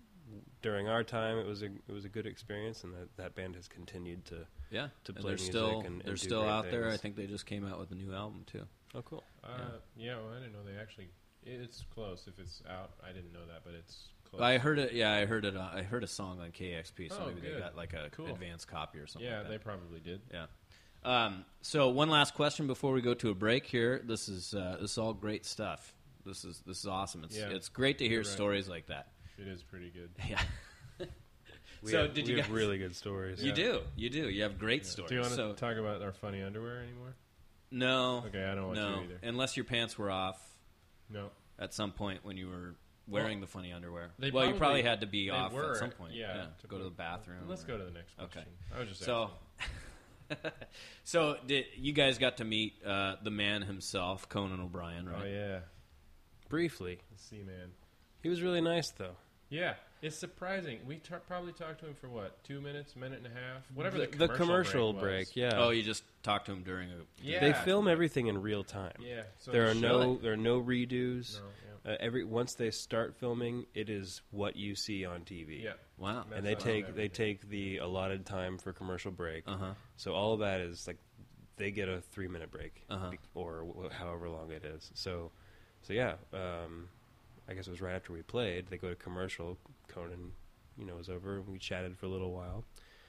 During our time, it was a it was a good experience, and that, that band has continued to. yeah. to And play they're music still and- and they're do still great out there. I things. think they just came out with a new album too. Oh, cool! Uh, yeah, well, I didn't know they actually. It's close. If it's out, I didn't know that, but it's close. I heard it. Yeah, I heard it. Uh, I heard a song on K X P, so Oh, maybe they good. got like a Cool. advanced copy or something. yeah, like they that. probably did. Yeah. Um, so one last question before we go to a break here. This is uh, this is all great stuff. This is this is awesome. It's Yeah, it's great to hear you're right. stories like that. It is pretty good. Yeah. We So have, did we you have guys- really good stories. You do. You do. You have great stories. Do you want to so, talk about our funny underwear anymore? no. Okay, I don't want no. to either. Unless your pants were off No. at some point when you were wearing the funny underwear. They Well, you probably- probably had to be they off were, at some point. yeah, To go to the bathroom. Let's or- go to the next Okay. question. I was just So, asking. so did you guys got to meet uh, the man himself, Conan O'Brien, right? Oh yeah, Briefly, the Sea Man. he was really nice though. Yeah, it's surprising. We t- probably talked to him for what, two minutes, minute and a half, whatever the, the, the commercial break, break, was. yeah. Oh, you just talked to him during a. Yeah. They film everything in real time. Yeah, so there are the no show- there are no redos. No, yeah. Uh, every once they start filming, it is what you see on T V. Yeah. Wow. That's and they how take they everything. take the allotted time for commercial break. Uh huh. So all of that is like they get a three minute break Uh-huh. be- or wh- however long it is. So so yeah, um, I guess it was right after we played. They go to commercial. Conan, you know, was over. We chatted for a little while,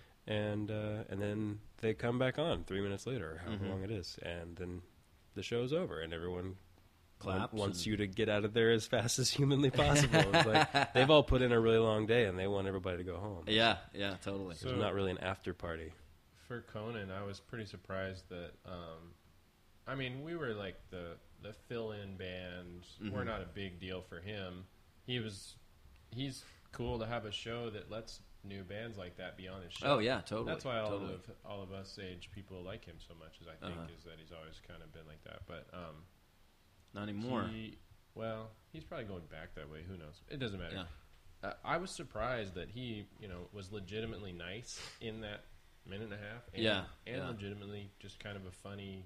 and uh, and then they come back on three minutes later, or however Mhm. long it is, and then the show's over, and everyone Claps wants and- you to get out of there as fast as humanly possible. It's like they've all put in a really long day, and they want everybody to go home. Yeah. Yeah. Totally. So- There's not really an after party. For Conan, I was pretty surprised that. Um, I mean, we were like the the fill-in band. Mhm. We're not a big deal for him. He was. He's cool to have a show that lets new bands like that be on his show. Oh yeah. Totally. That's why all totally. of all of us age people like him so much. Is I think Uh-huh. is that he's always kind of been like that. But um, Not anymore. He, well, he's probably going back that way. Who knows? It doesn't matter. Yeah. Uh, I was surprised that he, you know, was legitimately nice in that minute and a half. And, Yeah, and yeah. legitimately just kind of a funny,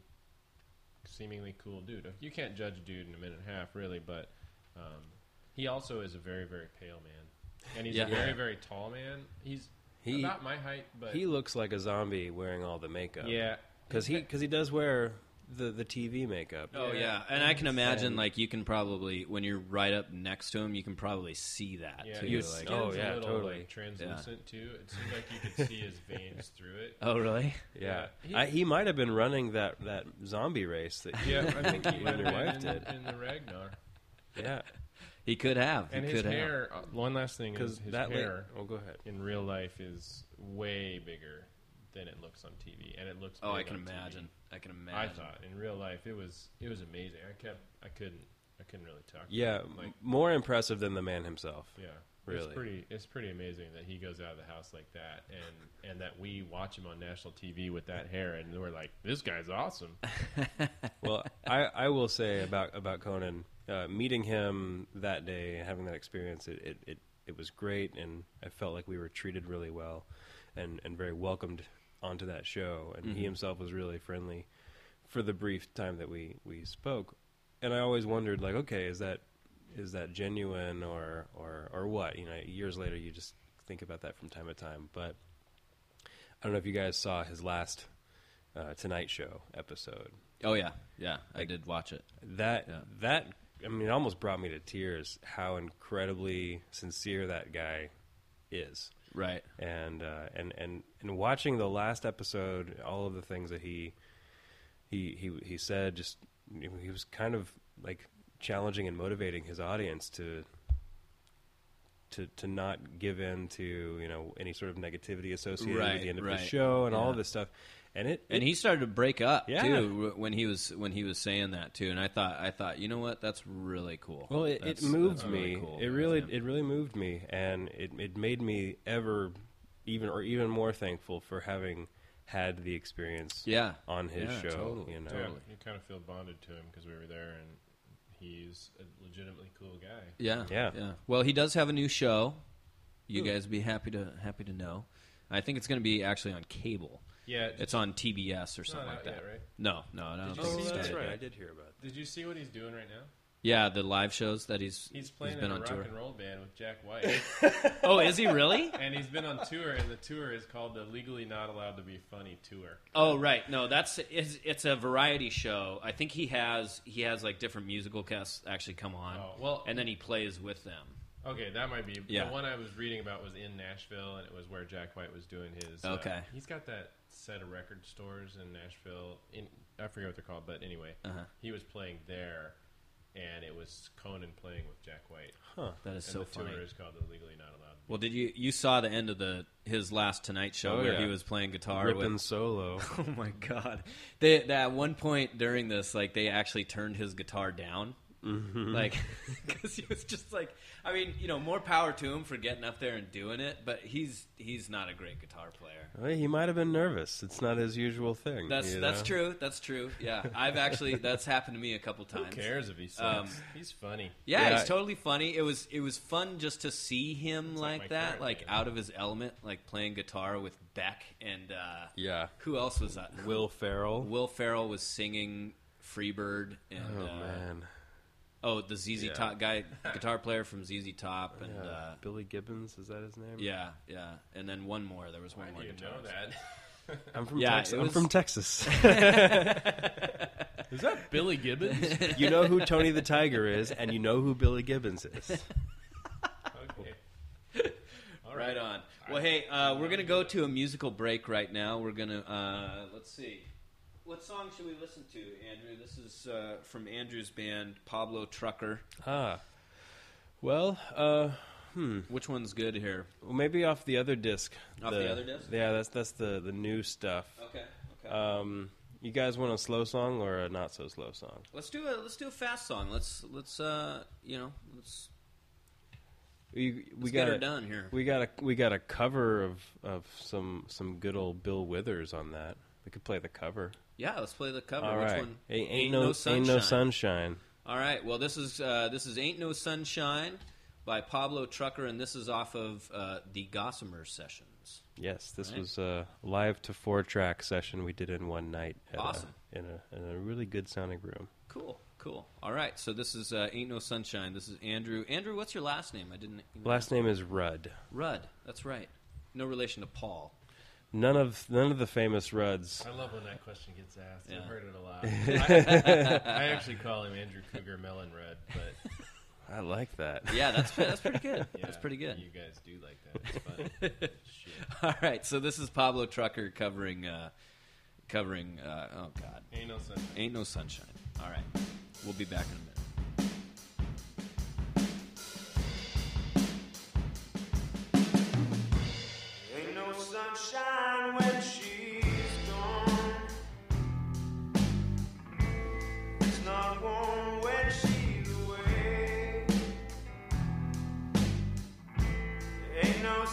seemingly cool dude. You can't judge a dude in a minute and a half, really, but um, he also is a very, very pale man, and he's Yeah. a very, very tall man. He's He about my height, but he looks like a zombie wearing all the makeup. yeah, because he because he does wear the the T V makeup. Oh Yeah. yeah, and I can imagine And- like you can probably when you're right up next to him, you can probably see that yeah. too. You- His like- skin's oh, yeah, a little, totally. like, translucent too. It seemed like you could see his veins through it. oh really? Yeah, Yeah. He- I, he might have been running that, that zombie race that Yeah, I think he you might and have your wife been in, did. in the Ragnar. Yeah, He could have. And he his could hair. Uh, one last thing is Because his that hair late, oh, go ahead. in real life is way bigger than it looks on T V, and it looks. have. Oh, big I can on T V. imagine. I can imagine. I thought in real life it was it was amazing. I kept I couldn't I couldn't really talk. Yeah, to him. like more impressive than the man himself. yeah, Really. It's pretty it's pretty amazing that he goes out of the house like that, and and that we watch him on national T V with that hair, and we're like, this guy's awesome. Well, I, I will say about about Conan, uh, meeting him that day and having that experience, it, it, it, it was great, and I felt like we were treated really well and, and very welcomed onto that show, and Mm-hmm. he himself was really friendly for the brief time that we, we spoke. And I always wondered, like, okay, is that is that genuine or, or, or what? You know, years later, you just think about that from time to time. But I don't know if you guys saw his last uh, Tonight Show episode. Oh yeah, yeah. I did watch it. That Yeah. that I mean, it almost brought me to tears. How incredibly sincere that guy is, Right. and uh, and and and watching the last episode, all of the things that he he he he said, just he was kind of like challenging and motivating his audience to. To, to not give in to, you know, any sort of negativity associated Right, with the end of right. the show and all Yeah. of this stuff, and it, And it- he started to break up Yeah. too w- when he was when he was saying that too. And I thought I thought you know what, that's really cool. Well, it, it That's- moved that's really me. cool. It really, Yeah. it really moved me, and it it made me ever even or even more thankful for having had the experience Yeah. on his Yeah, show. totally, You know, Yeah, you kind of feel bonded to him because we were there, and he's a legitimately cool guy. Yeah, Yeah. yeah. Well, he does have a new show. You guys be happy to happy to know. I think it's going to be actually on cable. Yeah, It's on T B S or something not like out that. yet, right? No, no, I don't Did you think see it's that? started right. yet. I did hear about that. Did you see what he's doing right now? Yeah, the live shows that he's He's playing been in a on rock tour. and roll band with Jack White, Oh, is he really? and he's been on tour. And the tour is called the Legally Not Allowed to Be Funny Tour. Oh, right. No, that's it's, it's a variety show. I think he has he has like different musical guests actually come on. Oh, well- and then he plays with them. Okay, that might be. Yeah. The one I was reading about was in Nashville, and it was where Jack White was doing his. Uh, Okay. he's got that set of record stores in Nashville. In I forget what they're called, but anyway, Uh-huh. he was playing there, and it was Conan playing with Jack White. That is And so the funny. tour is called the Legally Not Allowed. Well, did you you saw the end of the his last Tonight Show Oh, where yeah. he was playing guitar Ripping with solo. Oh my god! They, they, at one point during this, like they actually turned his guitar down, Mm-hmm. like because he was just like, I mean, you know, more power to him for getting up there and doing it, but he's he's not a great guitar player. Well, he might have been nervous. It's not his usual thing. That's you that's know? true. That's true. Yeah, I've actually that's happened to me a couple Who times. cares if he sucks? Um, he's funny. Yeah, Yeah. he's totally funny. It was it was fun just to see him like like my that, current like band. out of his element, like playing guitar with Beck and uh, Yeah. who else was that? Will Ferrell. Will Ferrell was singing Freebird and Oh uh, man. oh the Z Z Yeah. Top guy, guitar player from Z Z Top, and Yeah. uh, Billy Gibbons, is that his name? yeah, yeah, and then one more. There was one I more didn't guitar. know that. I'm from Yeah, Texas. it I'm was- from Texas. Is that Billy Gibbons? You know who Tony the Tiger is, and you know who Billy Gibbons is. Okay. All Right on. Well, hey, uh, we're gonna go to a musical break right now. We're gonna uh, let's see, what song should we listen to, Andrew? This is uh, from Andrew's band, Pablo Trucker. Ah. Well, uh, hmm. Which one's good here? Well, maybe off the other disc. Off the other disc? Yeah, that's that's the, the new stuff. Okay. Okay. Um, you guys want a slow song or a not so slow song? let's do a let's do a fast song. Let's let's uh you know let's We we let's got get her a, done here. We got a we got a cover of, of some some good old Bill Withers on that. We could play the cover. Yeah, let's play the cover. All Which right. one? Ain't, ain't no ain't no sunshine. All right. Well, this is uh, this is "Ain't No Sunshine" by Pablo Trucker, and this is off of uh, the Gossamer Sessions. Yes, this Right. was a live to four track session we did in one night. At Awesome. A, in a in a really good sounding room. Cool, cool. All right. So this is uh, "Ain't No Sunshine." This is Andrew. Andrew, what's your last name? I didn't. even Last name is Rudd. Rudd. That's right. No relation to Paul. None of none of the famous Rudds. I love when that question gets asked. Yeah. I've heard it a lot. I, I actually call him Andrew Cougar Melon Red, but I like that. Yeah, that's that's pretty good. yeah, That's pretty good. You guys do like that. It's fun. Shit. All right. So this is Pablo Trucker covering uh, covering. Uh, oh God. Ain't no sunshine. Ain't No Sunshine. All right. We'll be back in a minute.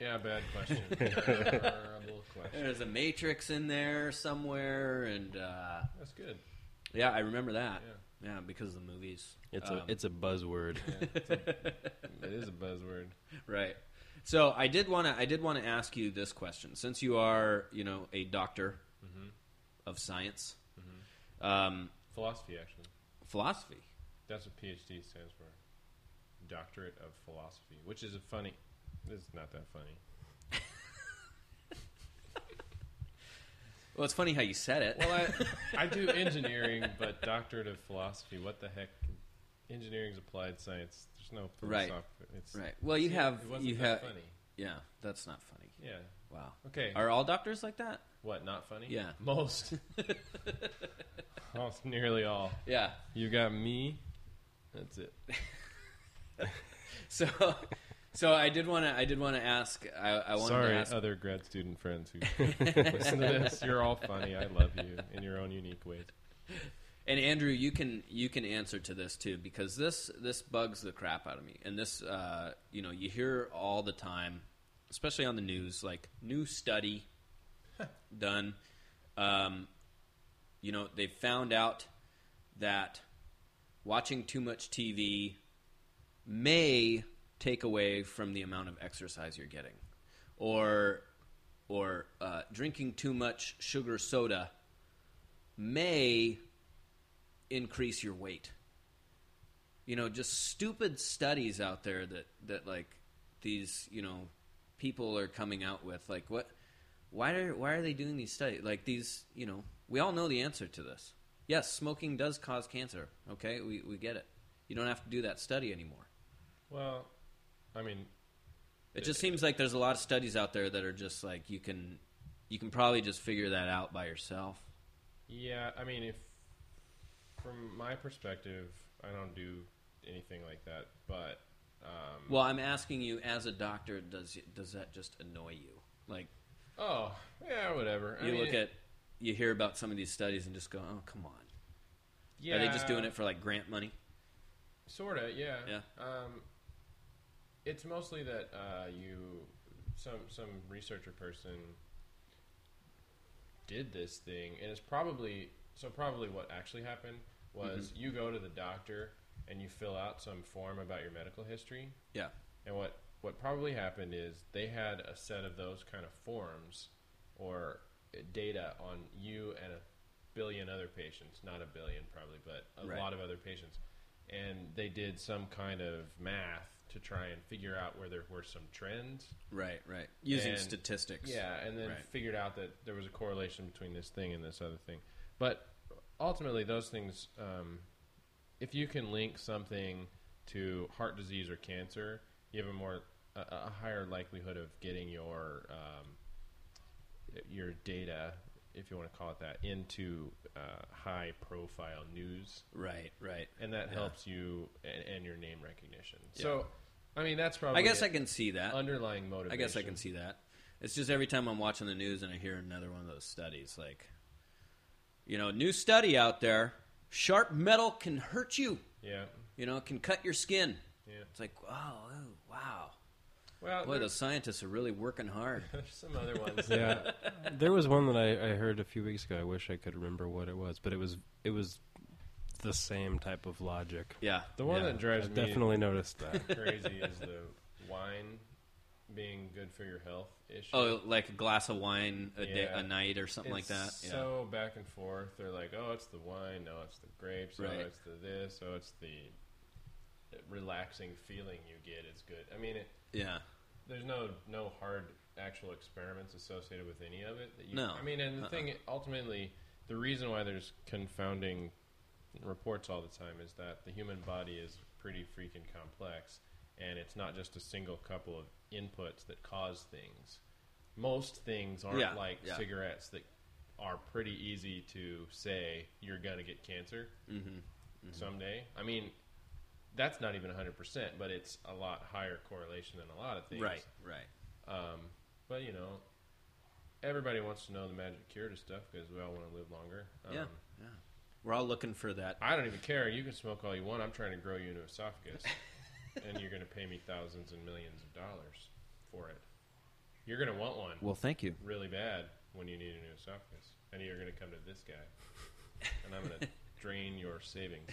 Yeah, bad question. Terrible question. There's a Matrix in there somewhere, and uh, That's good. yeah, I remember that. Yeah. Yeah, because of the movies. It's Um, a it's a buzzword. It is a buzzword. Right. So I did want to I did want to ask you this question, since you are you know a doctor Mm-hmm. of science, um, Philosophy, actually. philosophy. That's what PhD stands for. Doctorate of Philosophy, which is a funny. It's not that funny. Well, it's funny how you said it. Well, I I do engineering, but doctorate of philosophy. What the heck? Engineering's applied science. There's no Right. philosophy. It's Right. Well, you See, have it wasn't you that have funny. yeah. That's not funny. Yeah. Wow. Okay. Are all doctors like that? What? Not funny? Yeah. Most. Almost nearly all. Yeah. You got me. That's it. So, so I did want to I did want to ask. I, I wanted Sorry, to ask. other grad student friends who listen to this. You're all funny. I love you in your own unique ways. And Andrew, you can you can answer to this too, because this this bugs the crap out of me. And this, uh, you know, you hear all the time, especially on the news, like new study done. Um, you know, they found out that watching too much T V may take away from the amount of exercise you're getting, or or uh, drinking too much sugar soda may increase your weight. You know, just stupid studies out there that, that like these, you know, people are coming out with. Like, what? Why are why are they doing these studies? Like these, you know, we all know the answer to this. Yes, smoking does cause cancer. Okay, we we get it. You don't have to do that study anymore. Well, I mean, It just seems like there's a lot of studies out there that are just like you can you can probably just figure that out by yourself. yeah, I mean, if from my perspective, I don't do anything like that. But um, Well, I'm asking you as a doctor, does does that just annoy you? Like oh yeah, whatever. I you mean, look at you hear about some of these studies and just go, "Oh, come on." yeah, Are they just doing it for like grant money? Sorta, yeah. Yeah. Um, it's mostly that uh, you, some some researcher person, did this thing, and it's probably so. Probably what actually happened was Mm-hmm. you go to the doctor and you fill out some form about your medical history, Yeah. and what what probably happened is they had a set of those kind of forms or data on you and a billion other patients, not a billion probably, but a Right. lot of other patients. And they did some kind of math to try and figure out where there were some trends. Right, right. Using And- statistics. Yeah, and then Right. figured out that there was a correlation between this thing and this other thing. But ultimately, those things, um, if you can link something to heart disease or cancer, you have a more a, a higher likelihood of getting your um, your data, if you want to call it that, into uh, high profile news, Right, right. and that Yeah. helps you and, and your name recognition. Yeah. So, I mean, that's probably I guess it. I can see that. underlying motivation. I guess I can see that. It's just every time I'm watching the news and I hear another one of those studies, like, you know, new study out there, sharp metal can hurt you. Yeah, You know, it can cut your skin. yeah. It's like, wow, oh, wow. Well, Boy, there- those scientists are really working hard. there's some other ones. Yeah, there was one that I, I heard a few weeks ago. I wish I could remember what it was, but it was it was the same type of logic. Yeah. The one Yeah, that drives I me definitely noticed that. crazy is the wine being good for your health issue. Oh, like a glass of wine a, day, Yeah. a night or something like It's that? So back and forth. They're like, oh, it's the wine. No, it's the grapes. Right. Oh, it's the this. Oh, it's the relaxing feeling you get is good. I mean, it, yeah. Yeah. there's no no hard actual experiments associated with any of it. That you, No. I mean, and the Uh-uh. thing ultimately, the reason why there's confounding reports all the time is that the human body is pretty freaking complex, and it's not just a single couple of inputs that cause things. Most things aren't Yeah, like yeah. cigarettes that are pretty easy to say you're gonna get cancer Mm-hmm. someday. I mean, that's not even one hundred percent, but it's a lot higher correlation than a lot of things. Right, right. Um, but you know, everybody wants to know the magic cure to stuff because we all want to live longer. Um, Yeah, yeah. We're all looking for that. I don't even care. You can smoke all you want. I'm trying to grow you into esophagus, and you're going to pay me thousands and millions of dollars for it. You're gonna want one Well, thank you. really bad when you need a new esophagus, and you're gonna come to this guy, and I'm gonna drain your savings.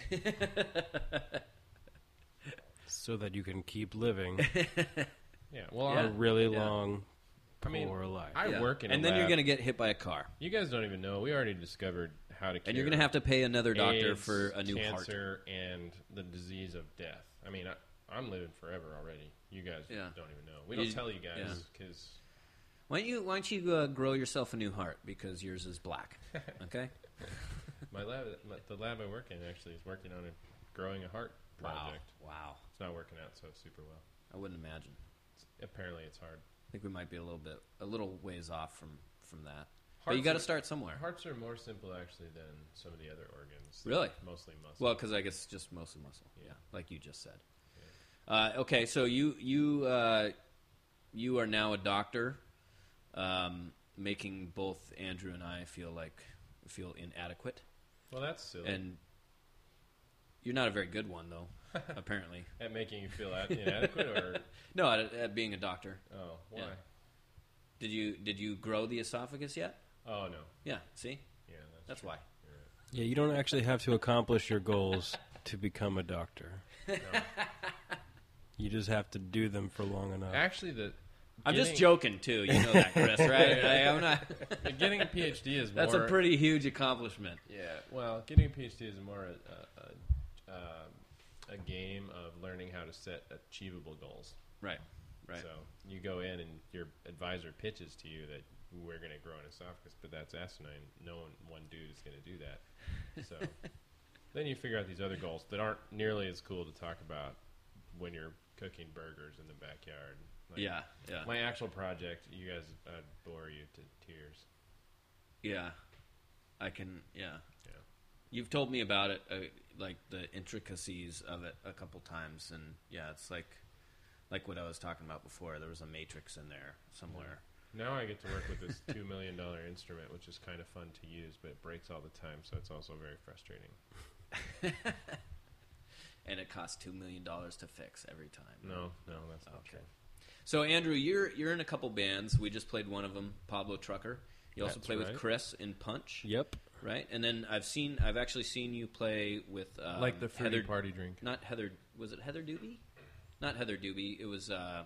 So that you can keep living Yeah. Well, Yeah. a really Yeah. long, I mean, poor life. I Yeah. work in, and a then you're lab. going to get hit by a car, You guys don't even know. We already discovered how to. Cure and you're going to have to pay another doctor AIDS, for a new heart. cancer, and the disease of death. I mean, I, I'm living forever already. You guys Yeah. don't even know. We You- don't tell you yeah. guys because Why don't you Why don't you uh, grow yourself a new heart because yours is black? Okay. my lab, my, the lab I work in, actually is working on a growing a heart project. Wow. Wow. It's not working out so super well. I wouldn't imagine. It's, apparently, it's hard. I think we might be a little bit, a little ways off from from that. but Hearts you got to are- start somewhere. Hearts are more simple actually than some of the other organs. Really? Mostly muscle. Well, because I guess just mostly muscle. Yeah, Yeah. like you just said. Uh, okay, so you you uh, you are now a doctor, um, making both Andrew and I feel like feel inadequate, well, that's silly. and you're not a very good one though, apparently. At making you feel ad- inadequate, or No, at, at being a doctor. oh, why? Yeah. Did you did you grow the esophagus yet? Oh no, Yeah. See, yeah, that's, that's true. why. You're right. Yeah, you don't actually have to accomplish your goals to become a doctor. You just have to do them for long enough. Actually, the I'm just getting- joking too. You know that, Chris, right? I, I'm not. Getting a PhD is That's more, a pretty huge accomplishment. yeah. Well, getting a PhD is more a, a, a, a game of learning how to set achievable goals. Right. Right. So you go in and your advisor pitches to you that we're going to grow an esophagus, but that's asinine. No one, one dude is going to do that. So then you figure out these other goals that aren't nearly as cool to talk about when you're cooking burgers in the backyard. Like, Yeah. Yeah. My actual project, you guys, I'd bore you to tears. Yeah, I can. Yeah, Yeah. you've told me about it, uh, like the intricacies of it, a couple times, and yeah, it's like, like what I was talking about before. There was a matrix in there somewhere. Now I get to work with this two million dollar instrument, which is kind of fun to use, but it breaks all the time, so it's also very frustrating. And it costs two million dollars to fix every time. No, no, that's not Okay. true. So Andrew, you're you're in a couple bands. We just played one of them, Pablo Trucker. You also That's play with right. Chris in Punch, Yep. right? And then I've seen, I've actually seen you play with um, Like the fruity Heather, party drink. not Heather. Was it Heather Doobie? Not Heather Doobie. It was. Uh,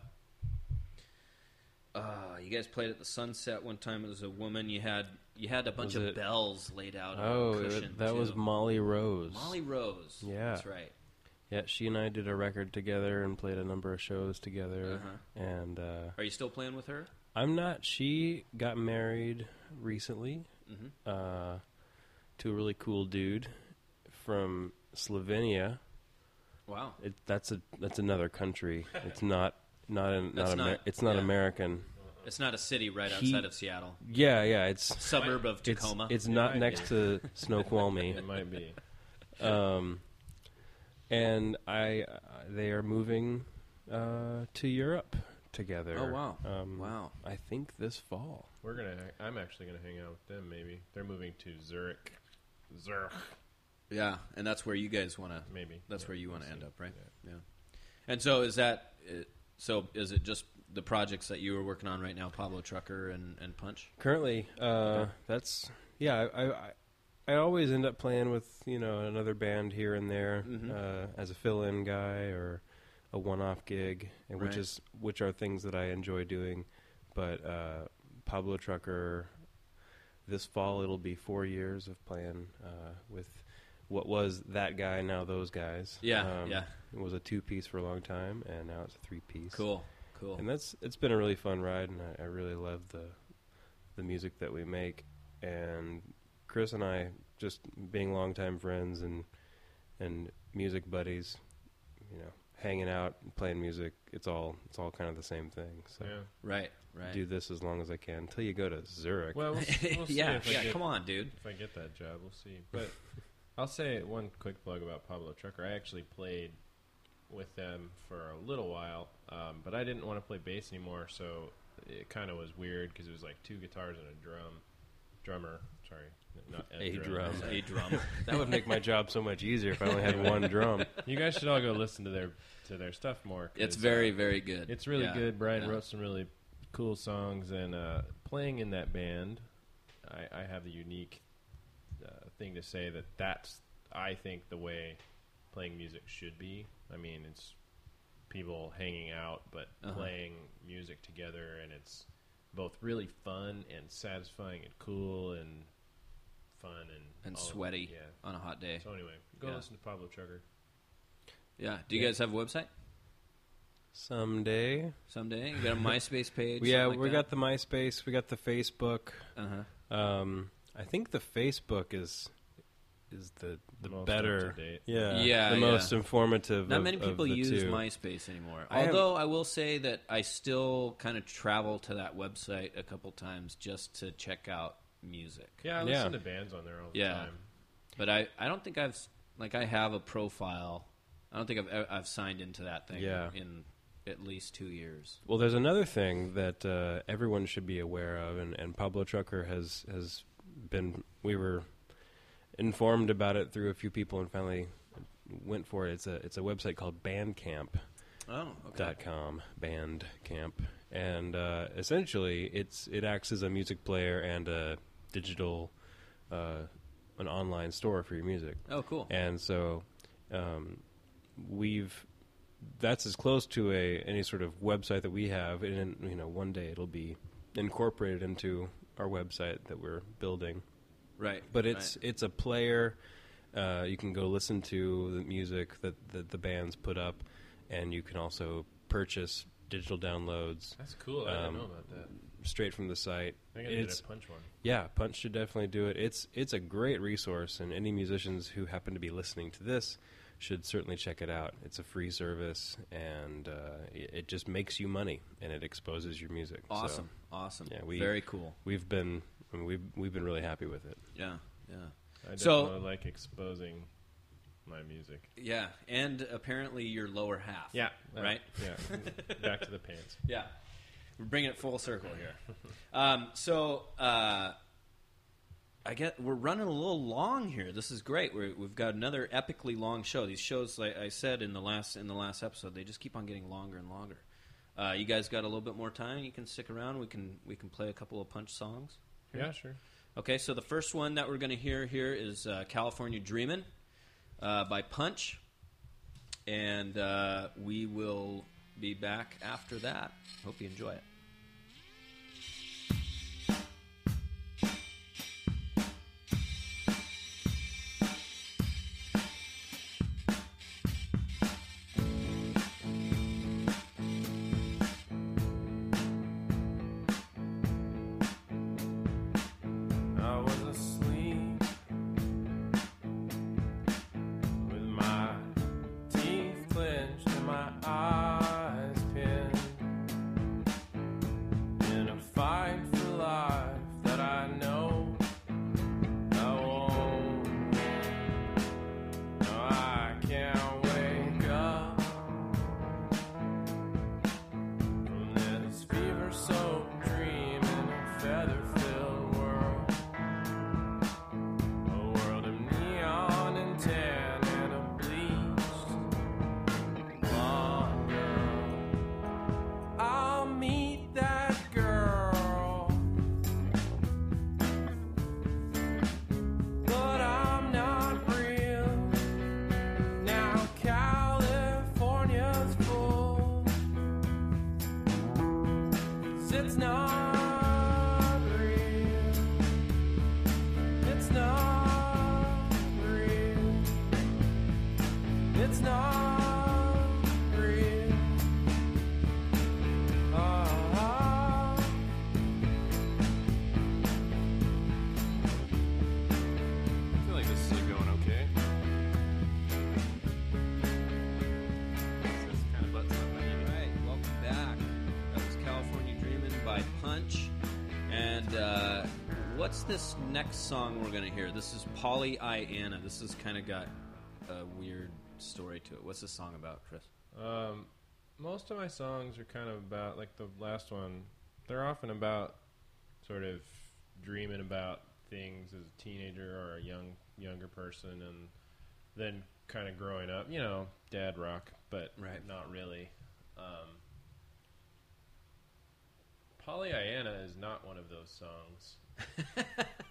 uh, you guys played at the Sunset one time. It was a woman. You had you had a bunch Was of it- bells laid out. Oh, on a it- cushion that was too. Molly Rose. Molly Rose. Yeah. That's right. Yeah, she and I did a record together and played a number of shows together. Uh-huh. And uh, Are you still playing with her? I'm not. She got married recently Mm-hmm. uh, to a really cool dude from Slovenia. Wow. It, that's a that's another country. It's not not an, That's not, Amer- not- it's not yeah. American. It's not a city right He- outside of Seattle. Yeah, yeah. It's Suburb of it's Tacoma. it's Yeah, not might next be. to Snoqualmie. It might be. um, and I uh, they are moving uh, to Europe together. Oh, wow. Um, Wow. I think this fall. We're gonna. I'm actually gonna hang out with them. Maybe they're moving to Zurich. Zurich, Yeah, and that's where you guys want to. maybe. That's Yeah, where you we'll want to end see. up, right? Yeah. Yeah. And so is that? uh, So is it just the projects that you are working on right now, Pablo Trucker and, and Punch? Currently, uh, that's yeah. I, I I always end up playing with you know another band here and there Mhm. uh, as a fill-in guy or a one-off gig, and which Right. is which are things that I enjoy doing. But uh, Pablo Trucker, this fall it'll be four years of playing uh, with what was that guy, now those guys. Yeah, yeah. It was a two-piece for a long time, and now it's a three-piece. Cool, cool. And that's it's been a really fun ride, and I, I really love the the music that we make. And Chris and I, just being longtime friends and and music buddies, you know, hanging out and playing music, it's all it's all kind of the same thing. So Yeah. Right, right. do this as long as I can until you go to Zurich. Well, we'll, s- we'll see yeah, if I yeah. get, Come on, dude. if I get that job. We'll see. But I'll say one quick plug about Pablo Trucker. I actually played with them for a little while, um, but I didn't want to play bass anymore, so it kind of was weird because it was like two guitars and a drum, drummer. Sorry, not A drum. A drum. That would make my job so much easier if I only had one drum. You guys should all go listen to their to their stuff more. 'cause, It's very, uh, very good. It's really Yeah, good. Brian yeah. wrote some really cool songs, and uh, playing in that band, I, I have the unique uh, thing to say that that's, I think, the way playing music should be. I mean, it's people hanging out, but Uh-huh. playing music together, and it's both really fun and satisfying and cool and fun and And all of it. sweaty Yeah. on a hot day. So anyway, go Yeah. listen to Pablo Trucker. Yeah. Do you Yeah. guys have a website? Someday. Someday you got a MySpace page. Yeah, something we like got the MySpace. We got the Facebook. Uh huh. Um, I think the Facebook is is the the Most better. up-to-date. Yeah, Yeah, the yeah. most informative. Not of- many of people the use two. MySpace anymore. I have- Although I will say that I still kind of travel to that website a couple times just to check out music. Yeah, I Yeah. listen to bands on there all the Yeah. time. But I, I don't think I've like I have a profile. I don't think I've I've signed into that thing Yeah. in at least two years. Well, there's another thing that uh, everyone should be aware of, and, and Pablo Trucker has has been. We were informed about it through a few people, and finally went for it. It's a it's a website called Bandcamp. Oh, dot com Bandcamp, and uh, essentially it's it acts as a music player and a digital uh, an online store for your music. Oh, cool. And so um, we've that's as close to a any sort of website that we have, and you know one day it'll be incorporated into our website that we're building. Right. But it's right. it's a player. Uh, you can go listen to the music that, that the bands put up, and you can also purchase digital downloads That's cool. I Um, didn't know about that. straight from the site. I gotta get It's a punch one. yeah, Punch should definitely do it. It's it's a great resource, and any musicians who happen to be listening to this should certainly check it out. It's a free service, and uh, it, it just makes you money, and it exposes your music. So Awesome. awesome. yeah, we- Very cool. we've been I mean, we've we've been really happy with it. Yeah. Yeah. I So- definitely like exposing my music. Yeah. And apparently your lower half. Yeah. Right? Yeah. Back to the pants. Yeah. We're bringing it full circle here. um, so, uh, I get we're running a little long here. This is great. We're, we've got another epically long show. These shows, like I said in the last in the last episode, they just keep on getting longer and longer. Uh, you guys got a little bit more time. You can stick around. We can we can play a couple of Punch songs. Yeah, sure. Okay, so the first one that we're going to hear here is uh, "California Dreamin'" uh, by Punch, and uh, we will be back after that. Hope you enjoy it. I was asleep with my teeth clenched and my eyes pinned in a fight for life that I know I won't win. No, I can't wake up from this fever-soaked dream in a feather-filled world. A world of neon and tan and a bleached blonde girl. I'll meet that girl, but I'm not real. Now California's full, 'cause it's not real. It's not real. It's not real. Ah. I feel like this is going okay. This kind of butts up my ear. All right, welcome back. That was California Dreamin' by Punch. And uh, what's this next song we're going to hear? This is Polly I Anna. This has kind of got a weird story to it. What's this song about, Chris? Um, most of my songs are kind of about, like the last one, they're often about sort of dreaming about things as a teenager or a young younger person, and then kind of growing up, you know, dad rock, but Right. not really. Um, Pollyanna is not one of those songs.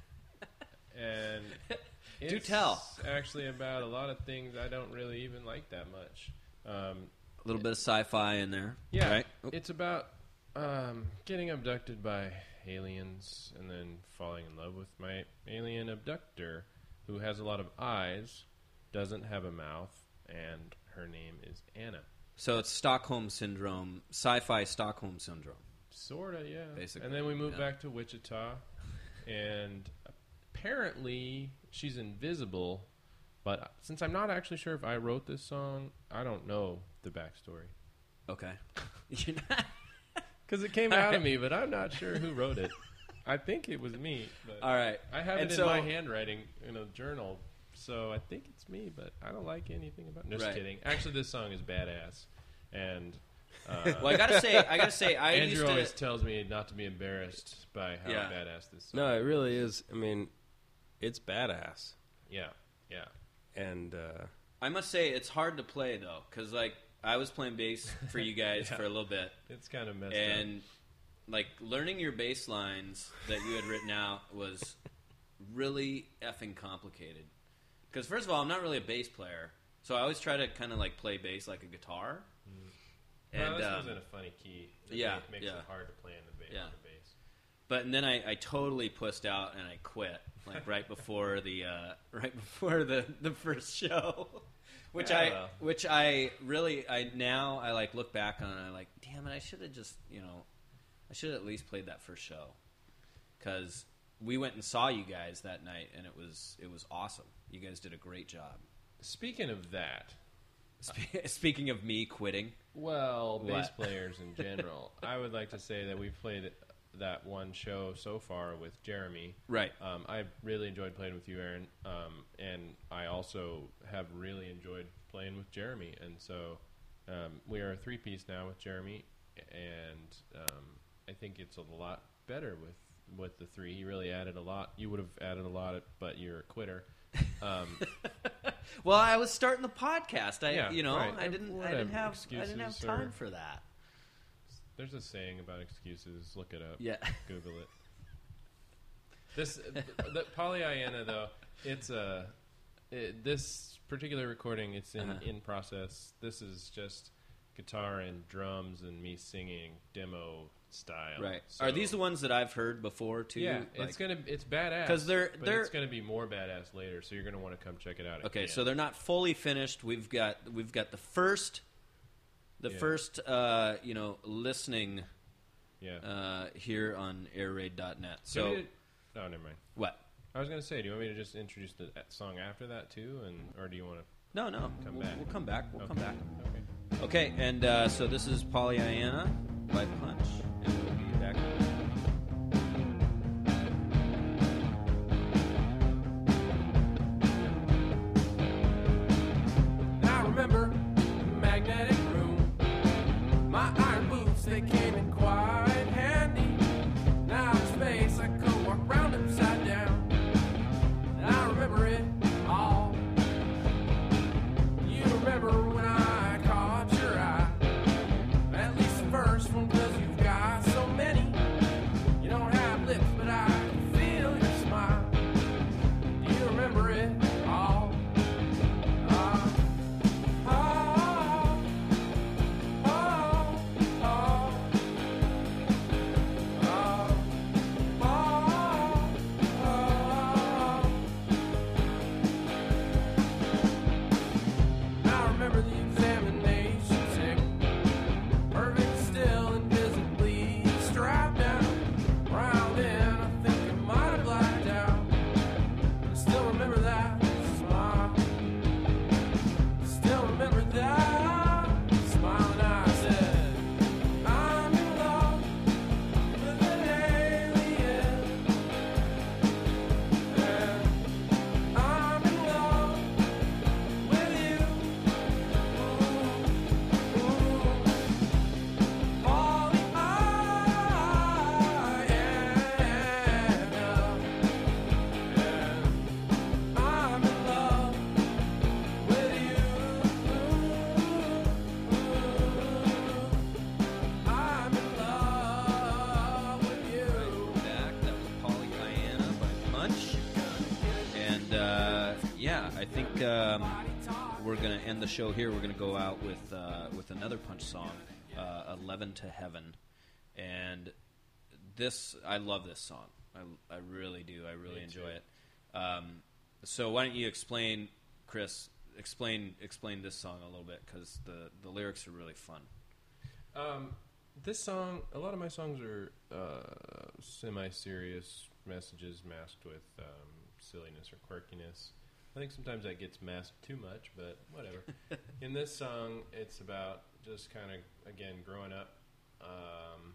And Do it's tell. actually about a lot of things I don't really even like that much. Um, A little bit of sci-fi in there. yeah, Right? Oh, it's about um, getting abducted by aliens and then falling in love with my alien abductor, who has a lot of eyes, doesn't have a mouth, and her name is Anna. So it's Stockholm Syndrome, sci-fi Stockholm Syndrome. Sorta, yeah. Basically, And then we move yeah. back to Wichita, and apparently she's invisible. But since I'm not actually sure if I wrote this song, I don't know the backstory Okay. You're not- because it came out of me, but I'm not sure who wrote it. I think it was me. But All right. I have And it so- in my handwriting in a journal, so I think it's me. But I don't like anything about. Just Right. kidding. Actually, this song is badass, and. Uh, Well, I gotta say, I gotta say, I Andrew used to. always tells me not to be embarrassed by how Yeah. badass this song No, it really is. I mean, it's badass. Yeah, yeah. And uh, I must say, it's hard to play though, because like I was playing bass for you guys Yeah. for a little bit, It's kind of messed and like learning your bass lines that you had written out was really effing complicated. Because first of all, I'm not really a bass player, so I always try to kind of like play bass like a guitar. up. No, And this um, was in a funny key. It yeah, ma- makes yeah. it hard to play in the, ba- Yeah. on the bass. But and then I, I totally pussed out and I quit like right before the uh, right before the, the first show, which Yeah, I well. which I really I now I like look back on and I'm like, damn it, I should have just you know I should have at least played that first show, because we went and saw you guys that night and it was it was awesome. You guys did a great job. Speaking of that, Spe- Speaking of me quitting, well, bass What? players in general, I would like to say that we've played that one show so far with Jeremy. right? Um, I really enjoyed playing with you, Aaron, um, and I also have really enjoyed playing with Jeremy. And so um, we are a three-piece now with Jeremy, and um, I think it's a lot better with, with the three. He really added a lot. You would have added a lot, but you're a quitter. Um, Well, I was starting the podcast. I Yeah, you know right. I didn't I Whatever, didn't have I didn't have excuses time or- for that. there's a saying about excuses. Look it up. Yeah. Google it. This the, the Pollyanna though, it's a it, this particular recording. It's in Uh-huh. in process. This is just guitar and drums and me singing demo style. Right. So- Are these the ones that I've heard before too? Yeah, Like- it's gonna it's badass 'Cause they're- but they're- it's gonna be more badass later. So you're gonna want to come check it out. Okay, again. so they're not fully finished. We've got we've got the first the Yeah. first uh, you know listening yeah. uh, here on air raid dot net. Do you So want me to- oh, never mind. what? I was gonna say, do you want me to just introduce the song after that too, and or do you want to? No, no. Come we'll, back. we'll come back. We'll Okay. come back. Okay. Okay, and uh, so this is Pollyanna by Punch, and we'll be back. I remember the magnetic room. My iron boots, they came in quite handy. Now in space, I could walk round upside down. I remember it all. You remember when I caught your eye? At least the first one, 'cause you've got um, we're going to end the show here. We're going to go out with uh, with another Punch song, uh, eleven to Heaven. And this, I love this song. I, I really do. I really Me enjoy too. it. Um, so why don't you explain, Chris, explain explain this song a little bit, because the, the lyrics are really fun. Um, this song, a lot of my songs are uh, semi-serious messages masked with um, silliness or quirkiness. I think sometimes that gets masked too much, but whatever. In this song, it's about just kind of, again, growing up. Um,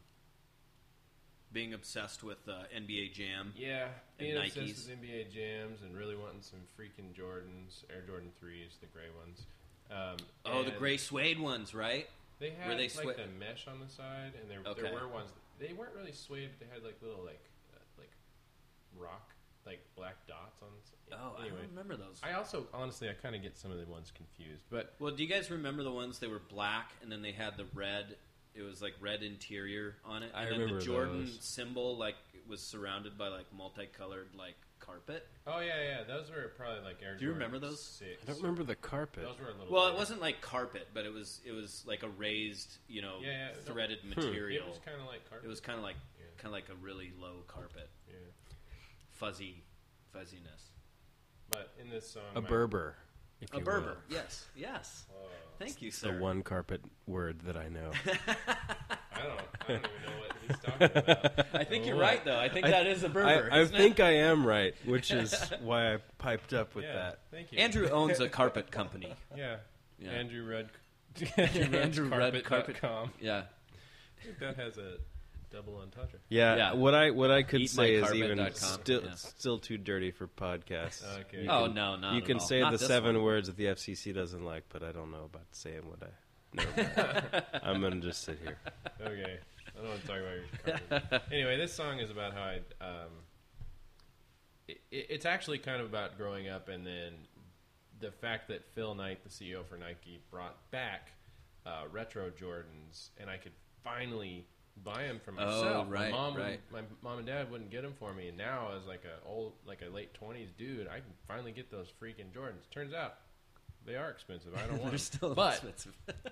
Being obsessed with uh, N B A Jam. yeah, And being Nikes. obsessed with N B A jams and really wanting some freaking Jordans, Air Jordan threes, the gray ones. Um, Oh, the and gray suede ones, right? They had Were they like swa- the mesh on the side, and there Okay. there were ones. They weren't really suede, but they had like little like uh, like rock like black dots on. s- Oh, anyway. I don't remember those. I also honestly I kind of get some of the ones confused, but Well, do you guys remember the ones that were black and then they had the red? It was like red interior on it. I and then remember the Jordan those. symbol like it was surrounded by like multicolored like carpet. oh yeah yeah those were probably like Air Do you Jordan remember those? Six. I don't remember the carpet. Those were a little. Well, it later. wasn't like carpet, but it was it was like a raised, you know, Yeah, yeah. threaded It material. was kind of like carpet. It was kind of like Yeah. kind of like a really low carpet, yeah. fuzzy fuzziness. But in this song, A my- Berber. If A you Berber. will. Yes. Yes. Oh, Thank you, The sir. one carpet word that I know. I don't. I don't even know what he's talking about. I think you're What? right, though. I think that is a Berber. I, I isn't it? think I am right, which is why I piped up with Yeah, that. thank you, Andrew owns a carpet company. Yeah, Yeah. Andrew Red. Andrew Red Carpet. com. Yeah. I think that has a double entendre. Yeah, Yeah. what I what I could Eat say my is carpet even dot com. still Yeah. still too dirty for podcasts. Okay. You Oh can- no, not you at can all. say Not the this seven one. words that the F C C doesn't like, but I don't know about saying what I know. about. I'm gonna just sit here. Okay. I don't want to talk about your carpet. Anyway, this song is about how I. Um, it, it's actually kind of about growing up, and then the fact that Phil Knight, the C E O for Nike, brought back uh, retro Jordans, and I could finally buy them for myself. Oh, right, my mom, right. my mom and dad wouldn't get them for me, and now as like a old, like a late twenties dude, I can finally get those freaking Jordans. Turns out they are expensive. I don't want They're them. still but expensive.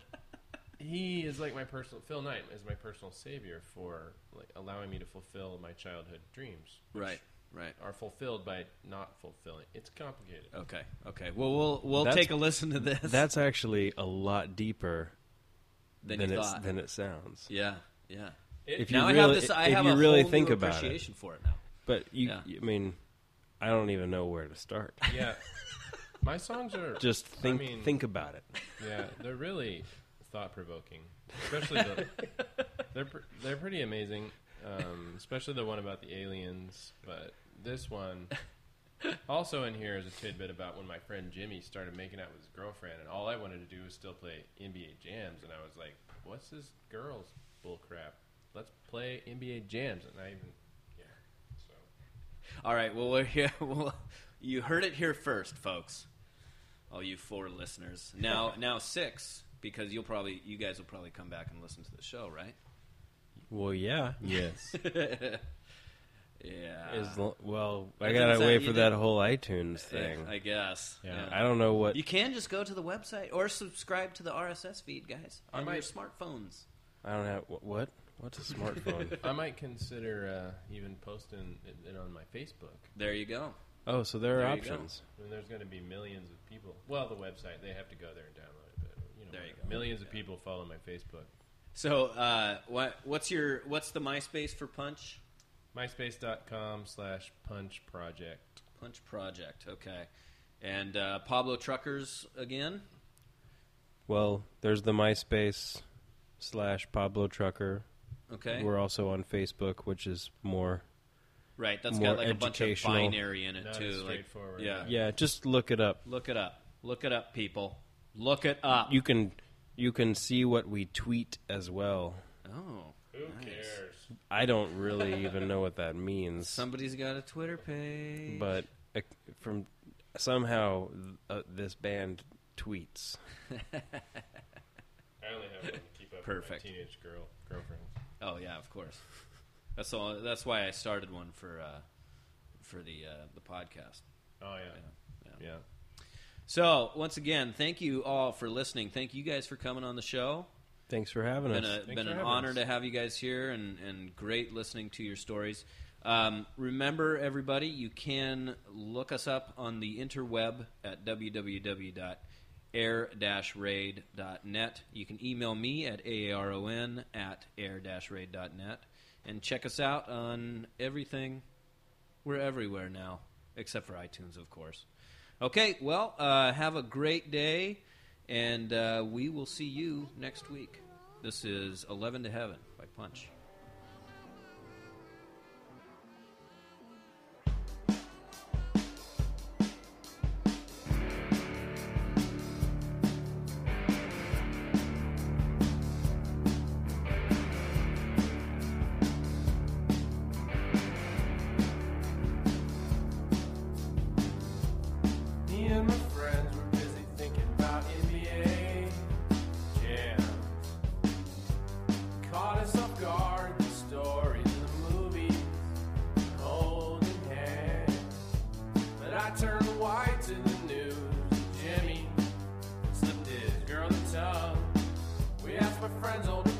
he is like my personal Phil Knight is my personal savior for like allowing me to fulfill my childhood dreams, which Right. Right. are fulfilled by not fulfilling. It's complicated. Okay. Okay. Well, we'll we'll That's- take a listen to this. That's actually a lot deeper than than you it thought. than it sounds. Yeah. Yeah. It- If you now I really, have this. I if have you a really whole think new about it, appreciation for it now. but you, Yeah. I mean, I don't even know where to start. yeah, my songs are Just think I mean, think about it. yeah, they're really thought provoking. Especially the they're pr- they're pretty amazing. Um, especially the one about the aliens, but this one. Also in here is a tidbit about when my friend Jimmy started making out with his girlfriend, and all I wanted to do was still play N B A jams, and I was like, "What's this girls bull crap? Let's play N B A jams." And I even, yeah. So All right. Well, we're here. Well, you heard it here first, folks. All you four listeners. Now, now six, because you'll probably, you guys will probably come back and listen to the show, right? Well, yeah. yes, Yeah. As lo- well, That I didn't gotta sound- wait you for didn't- that whole iTunes thing. I guess. yeah, I don't know what. You can just go to the website or subscribe to the R S S feed, guys, I on might- your smartphones. I don't have wh- what. What's a smartphone? I might consider uh, even posting it, it on my Facebook. There you go. Oh, so there are There you go. options. And there's going to be millions of people. Well, the website they have to go there and download it. But you know, There you whatever. go. Millions of Yeah. people follow my Facebook. So, uh, what what's your what's the MySpace for Punch? MySpace.com slash Punch Project. Punch Project. Okay. And uh, Pablo Truckers again. Well, there's the MySpace slash Pablo Trucker. Okay. We're also on Facebook, which is more. Right. That's more got like a bunch of educational. binary in it Not too. as Like, straightforward. yeah. Yeah, just look it up. Look it up. Look it up, people. Look it up. You can you can see what we tweet as well. oh. Who nice. cares? I don't really even know what that means, Somebody's got a Twitter page. but uh, from somehow uh, this band tweets. I only have one to keep up Perfect. with my teenage girl girlfriends. Oh yeah, of course. That's all. That's why I started one for uh, for the uh, the podcast. Oh yeah, Yeah. yeah. So, once again, thank you all for listening. Thank you guys for coming on the show. Thanks for having Been, us. a, Thanks been for an having honor us. to have you guys here, and, and great listening to your stories. Um, remember, everybody, you can look us up on the interweb at w w w dot air dash raid dot net. You can email me at aaron at air dash raid dot net. And check us out on everything. We're everywhere now, except for iTunes, of course. Okay, well, uh, have a great day, and uh, we will see you next week. This is eleven to Heaven by Punch. Me and my friends were busy thinking about N B A jams. Caught us off guard, the stories in the movies, holding hands. But I turned white to the news. Jimmy slipped his girl the tongue. We asked my friends older